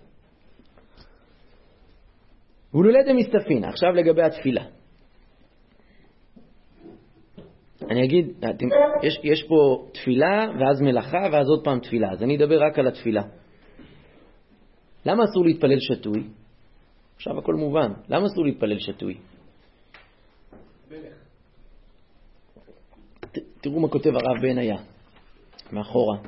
ולולד המסתפינה. עכשיו לגבי התפילה. אני אגיד, יש פה תפילה ואז מלאכה ואז עוד פעם תפילה, אז אני אדבר רק על התפילה. למה אסור להתפלל שטוי? עכשיו הכל מובן. למה אסור להתפלל שטוי? תראו מה כותב הרב בניה מאחורה.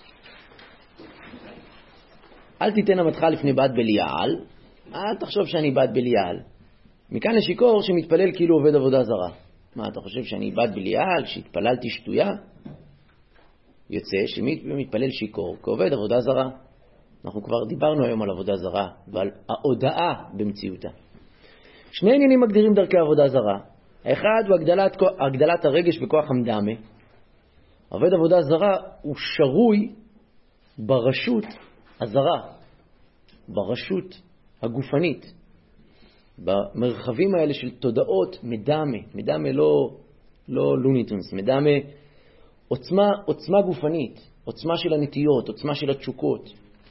אל תיתן אמתך לפני בת בליעל, אל תחשוב שאני בת בליעל. מכאן לשיכור שמתפלל כאילו עובד עבודה זרה. מה, אתה חושב שאני בת בליעל, שהתפללתי שטויה? יוצא שמתפלל שיכור כעובד עבודה זרה. אנחנו כבר דיברנו היום על עבודה זרה ועל ההודעה במציאותה. שני עניינים מגדירים דרכי עבודה זרה. האחד הוא הגדלת הרגש בכוח המדמה. עובד עבודה זרה הוא שרוי ברשות הזרה, ברשות הגופנית, במרחבים האלה של תודעות מדמה. מדמה לא לוניטונס, מדמה עוצמה גופנית, עוצמה של הנטיות, עוצמה של התשוקות.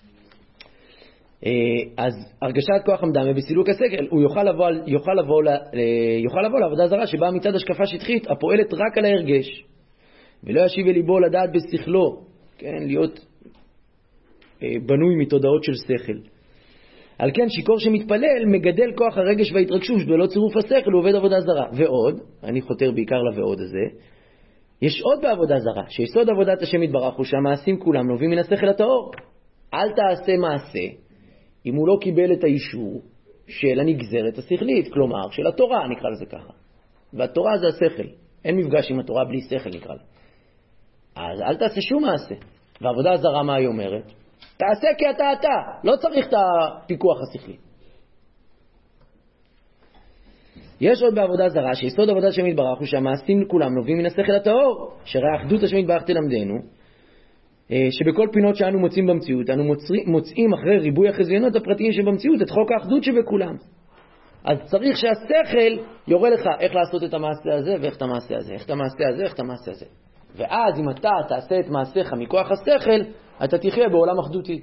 אז הרגשת כוח המדמה בסילוק השכל, הוא יוכל לבוא לעבודה זרה שבאה מצד השקפה שטחית הפועלת רק על ההרגש, ולא ישיב אל ליבו לדעת בשכלו, כן, להיות בנוי מתודעות של שכל. על כן שיקור שמתפלל מגדל כוח הרגש וההתרגשות ולא צירוף השכל, הוא עובד עבודה זרה. ועוד, אני חותר בעיקר לוועוד הזה, יש עוד בעבודה זרה, שיסוד עבודת השם יתברך הוא שהמעשים כולם נובעים מן השכל הטהור. אל תעשה מעשה אם הוא לא קיבל את האישור של הנגזרת השכלית, כלומר של התורה, נקרא לזה ככה. והתורה זה השכל, אין מפגש עם התורה בלי שכל, נקרא לזה. אז אל תעשה שום מעשה. והעבודה הזרה מה היא אומרת? תעשה כי אתה, לא צריך את הפיקוח השכלי. יש עוד בעבודה זרה שיסוד עבודת השם יתברך הוא שהמעשים כולם נובעים מן השכל הטהור, שהרי אחדות השם יתברך תלמדנו שבכל פינות שאנו מוצאים במציאות אנו מוצאים אחרי ריבוי החזיונות הפרטיים שבמציאות את חוק האחדות שבכולם. אז צריך שהשכל יורה לך איך לעשות את המעשה הזה ואיך את המעשה הזה, איך את המעשה הזה, איך את המעשה הזה. ואז אם אתה תעשה את מעשיך מכוח השכל, אתה תחיה בעולם אחדותי.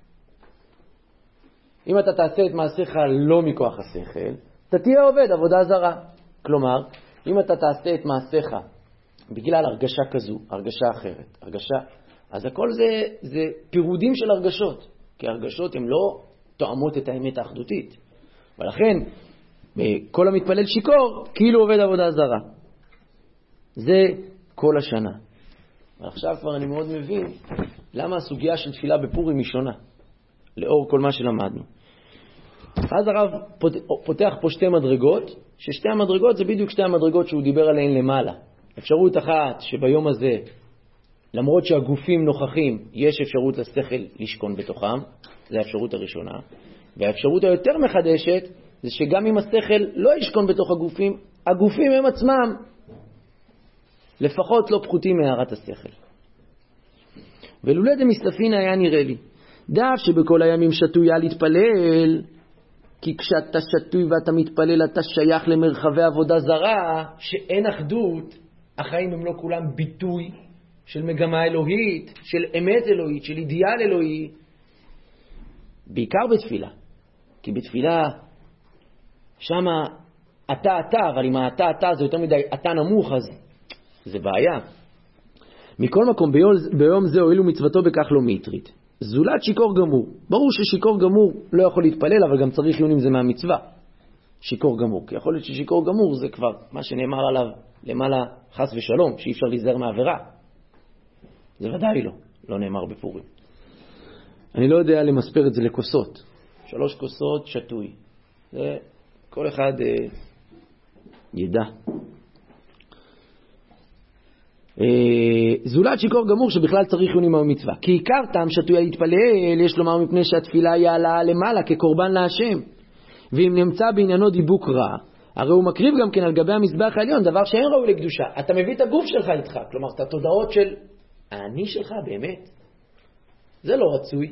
אם אתה תעשה את מעשיך לא מכוח השכל, אתה תהיה עובד עבודה זרה. כלומר, אם אתה תעשה את מעשיך בגלל הרגשה כזו, הרגשה אחרת, אז הכל זה פירודים של הרגשות, כי הרגשות הן לא תואמות את האמת האחדותית. ולכן, כל המתפלל שיקור, כאילו עובד עבודה זרה. זה כל השנה. ועכשיו כבר אני מאוד מבין למה הסוגיה של תפילה בפורים היא שונה, לאור כל מה שלמדנו. אז הרב פותח פה שתי מדרגות, ששתי המדרגות זה בדיוק שתי המדרגות שהוא דיבר עליהן למעלה. אפשרות אחת שביום הזה, למרות שהגופים נוכחים, יש אפשרות לשכל לשכון בתוכם, זו האפשרות הראשונה. והאפשרות היותר מחדשת זה שגם אם השכל לא ישכון בתוך הגופים, הגופים הם עצמם לפחות לא פחותים מהערת השכל. ולולא דמסתפין היה נראה לי דף שבכל הימים שטויה להתפלל, כי כשאתה שטוי ואתה מתפלל אתה שייך למרחבי עבודה זרה שאין אחדות. החיים הם לא כולם ביטוי של מגמה אלוהית, של אמת אלוהית, של אידיאל אלוהי, בעיקר בתפילה. כי בתפילה שמה אתה, אבל אם אתה זה יותר מדי אתה נמוך, אז זה בעיה. מכל מקום, ביום זה הועילו מצוותו בכך לא מיטרית. זולת שיקור גמור. ברור ששיקור גמור לא יכול להתפלל, אבל גם צריך עיון אם זה מהמצווה. שיקור גמור. כי יכול להיות ששיקור גמור זה כבר מה שנאמר עליו למעלה חס ושלום, שאי אפשר להיזהר מעבירה. זה ודאי לא נאמר בפורים. אני לא יודע למספר את זה לכוסות. 3 כוסות שטוי. זה כל אחד ידע. זולת שיקור גמור שבכלל צריך עיון עם המצווה. כי עיקר טעם שטוי להתפלל יש לומר מפני שהתפילה היא העלאה למעלה כקורבן להשם. ואם נמצא בעניינו דיבוק רע, הרי הוא מקריב גם כן על גבי המזבח העליון דבר שאין ראוי לקדושה. אתה מביא את הגוף שלך איתך, כלומר את התודעות של האני שלך באמת. זה לא רצוי.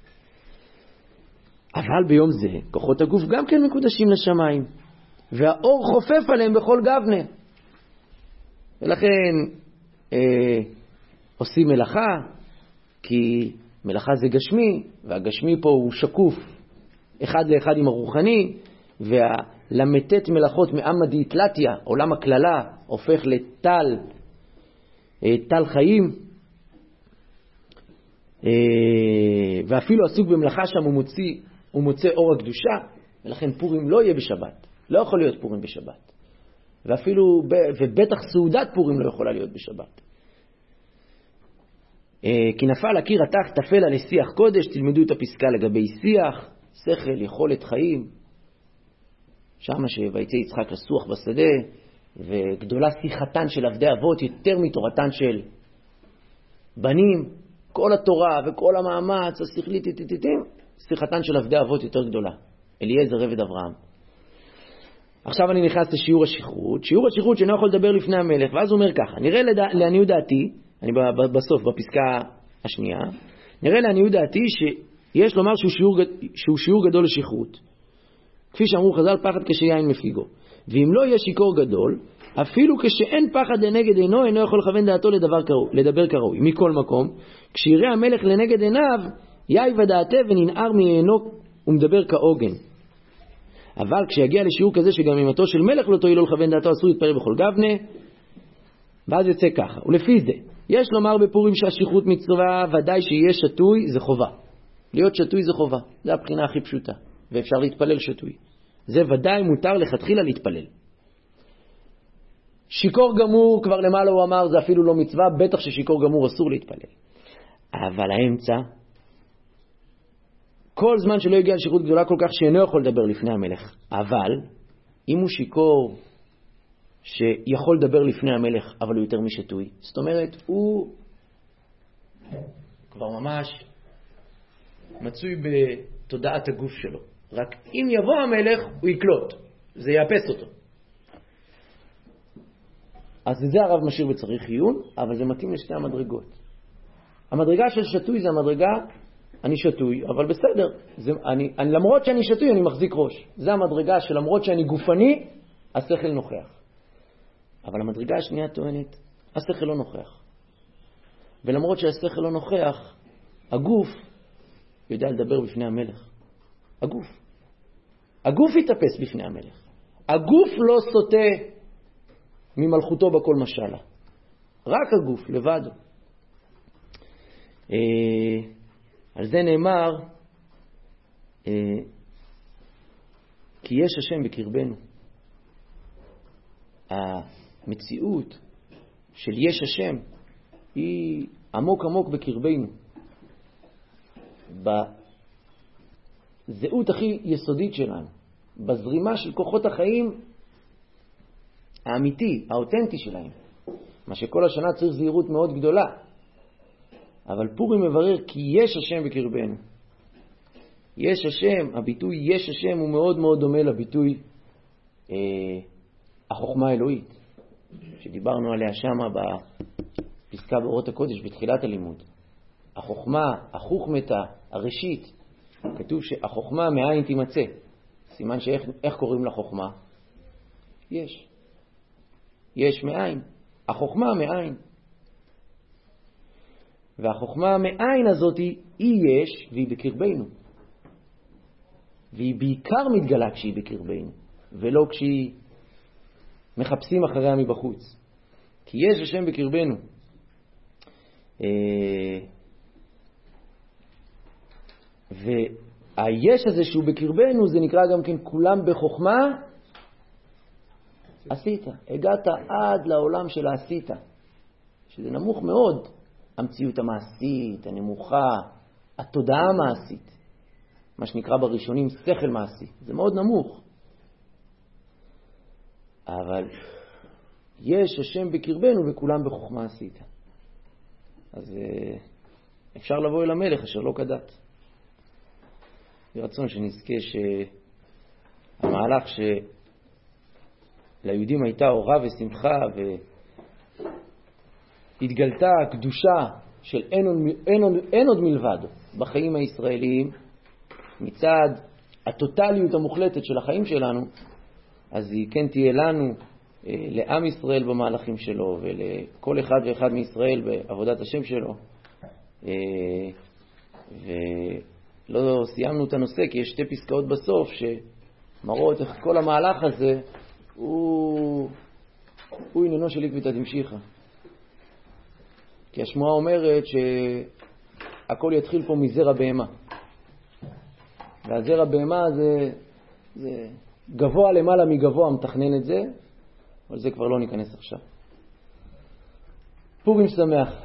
אבל ביום זה כוחות הגוף גם כן מקודשים לשמיים, והאור חופף עליהם בכל גבנה. ולכן עושים מלאכה, כי מלאכה זה גשמי, והגשמי פה הוא שקוף אחד לאחד עם הרוחני, והלמתת מלאכות מעמא דאיתלתיה, עולם הכללה, הופך לטל טל חיים, ואפילו עסוק במלאכה שם הוא מוצא אור הקדושה, ולכן פורים לא יהיה בשבת. לא יכול להיות פורים בשבת. ובטח סעודת פורים לא יכולה להיות בשבת. כי נפל הקיר התח תפל על שיח קודש, תלמדו את הפסקה לגבי שיח, שכל, יכולת חיים. שמה שויצא יצחק לסוח בשדה, וגדולה שיחתן של עבדי אבות יותר מתורתן של בנים. כל התורה וכל המאמץ השכלי שיחתן של עבדי אבות יותר גדולה. אליעזר עבד אברהם. עכשיו אני נכנס לשיעור השכרות. שיעור השכרות שאינו יכול לדבר לפני המלך, ואז הוא אומר ככה, נראה לעניות דעתי, אני בסוף בפסקה השנייה, נראה לעניות דעתי שיש לומר שהוא שיעור גדול לשכרות. כפי שאמרו חז"ל, פחד כשיין מפיגו. ואם לא יהיה שיכור גדול, אפילו כשאין פחד לנגד עינו, אינו יכול לכוון דעתו לדבר כראוי. מכל מקום, כשיראה המלך לנגד עיניו, יאי ודעתה וננער מעינו ומדבר כעוגן. אבל כשיגיע לשיעור כזה שגם אימתו של מלך לא תועיל לו לכוון דעתו, אסור להתפאר בכל גבנה. ואז יוצא ככה. ולפי זה, יש לומר בפורים שהשכרות מצווה, ודאי שיהיה שטוי זה חובה. להיות שטוי זה חובה. זה הבחינה הכי פשוטה. ואפשר להתפלל שטוי. זה ודאי מותר לכתחילה להתפלל. שיקור גמור, כבר למעלה הוא אמר, זה אפילו לא מצווה, בטח ששיקור גמור אסור להתפלל. אבל האמצע, כל זמן שלא יגיע לשכרות גדולה כל כך שאינו יכול לדבר לפני המלך. אבל, אם הוא שיקור שיכול לדבר לפני המלך, אבל הוא יותר משטוי, זאת אומרת, הוא כבר ממש מצוי בתודעת הגוף שלו. רק אם יבוא המלך, הוא יקלוט. זה יאפס אותו. אז זה הרב משאיר בצריך עיון, אבל זה מתאים לשתי המדרגות. המדרגה של שטוי זה המדרגה, אני שטוי, אבל בסדר. למרות שאני שטוי, אני מחזיק ראש. זה המדרגה שלמרות שאני גופני, השכל נוכח. אבל המדרגה השנייה טוענת, השכל לא נוכח. ולמרות שהשכל לא נוכח, הגוף יודע לדבר בפני המלך. הגוף יתאפס בפני המלך. הגוף לא סוטה ממלכותו בכל משלה. רק הגוף, לבדו. על זה נאמר, כי יש השם בקרבנו. המציאות של יש השם היא עמוק עמוק בקרבנו. בזהות הכי יסודית שלנו. בזרימה של כוחות החיים האמיתי, האותנטי שלהם. מה שכל השנה צריך זהירות מאוד גדולה. אבל פורים מברר כי יש השם בקרבנו. יש השם, הביטוי יש השם הוא מאוד מאוד דומה לביטוי החוכמה האלוהית, שדיברנו עליה שמה בפסקה באורות הקודש בתחילת הלימוד. החוכמה, החוכמתה, הראשית, כתוב שהחוכמה מאין תימצא. סימן שאיך קוראים לחוכמה? יש מאין. החוכמה מאין. והחוכמה מאין הזאת היא יש והיא בקרבנו. והיא בעיקר מתגלה כשהיא בקרבנו, ולא כשהיא מחפשים אחריה מבחוץ. כי יש השם בקרבנו. והיש הזה שהוא בקרבנו זה נקרא גם כן כולם בחוכמה עשית. הגעת עד לעולם של העשית, שזה נמוך מאוד. המציאות המעשית, הנמוכה, התודעה המעשית, מה שנקרא בראשונים שכל מעשי, זה מאוד נמוך. אבל יש השם בקרבנו וכולם בחוכמה עשית. אז אפשר לבוא אל המלך אשר לא כדת. ברצון שנזכה שהמהלך שליהודים הייתה אורה ושמחה והתגלתה הקדושה של אין עוד מלבד בחיים הישראליים, מצד הטוטליות המוחלטת של החיים שלנו, אז היא כן תהיה לנו, לעם ישראל במהלכים שלו ולכל אחד ואחד מישראל בעבודת השם שלו. ולא סיימנו את הנושא כי יש שתי פסקאות בסוף שמראות איך כל המהלך הזה הוא עניינו של עקבתא דמשיחא. כי השמועה אומרת שהכל יתחיל פה מזרע בהמה. והזרע בהמה זה גבוה למעלה מגבוה מתכנן את זה, אבל זה כבר לא ניכנס עכשיו. פורים שמח.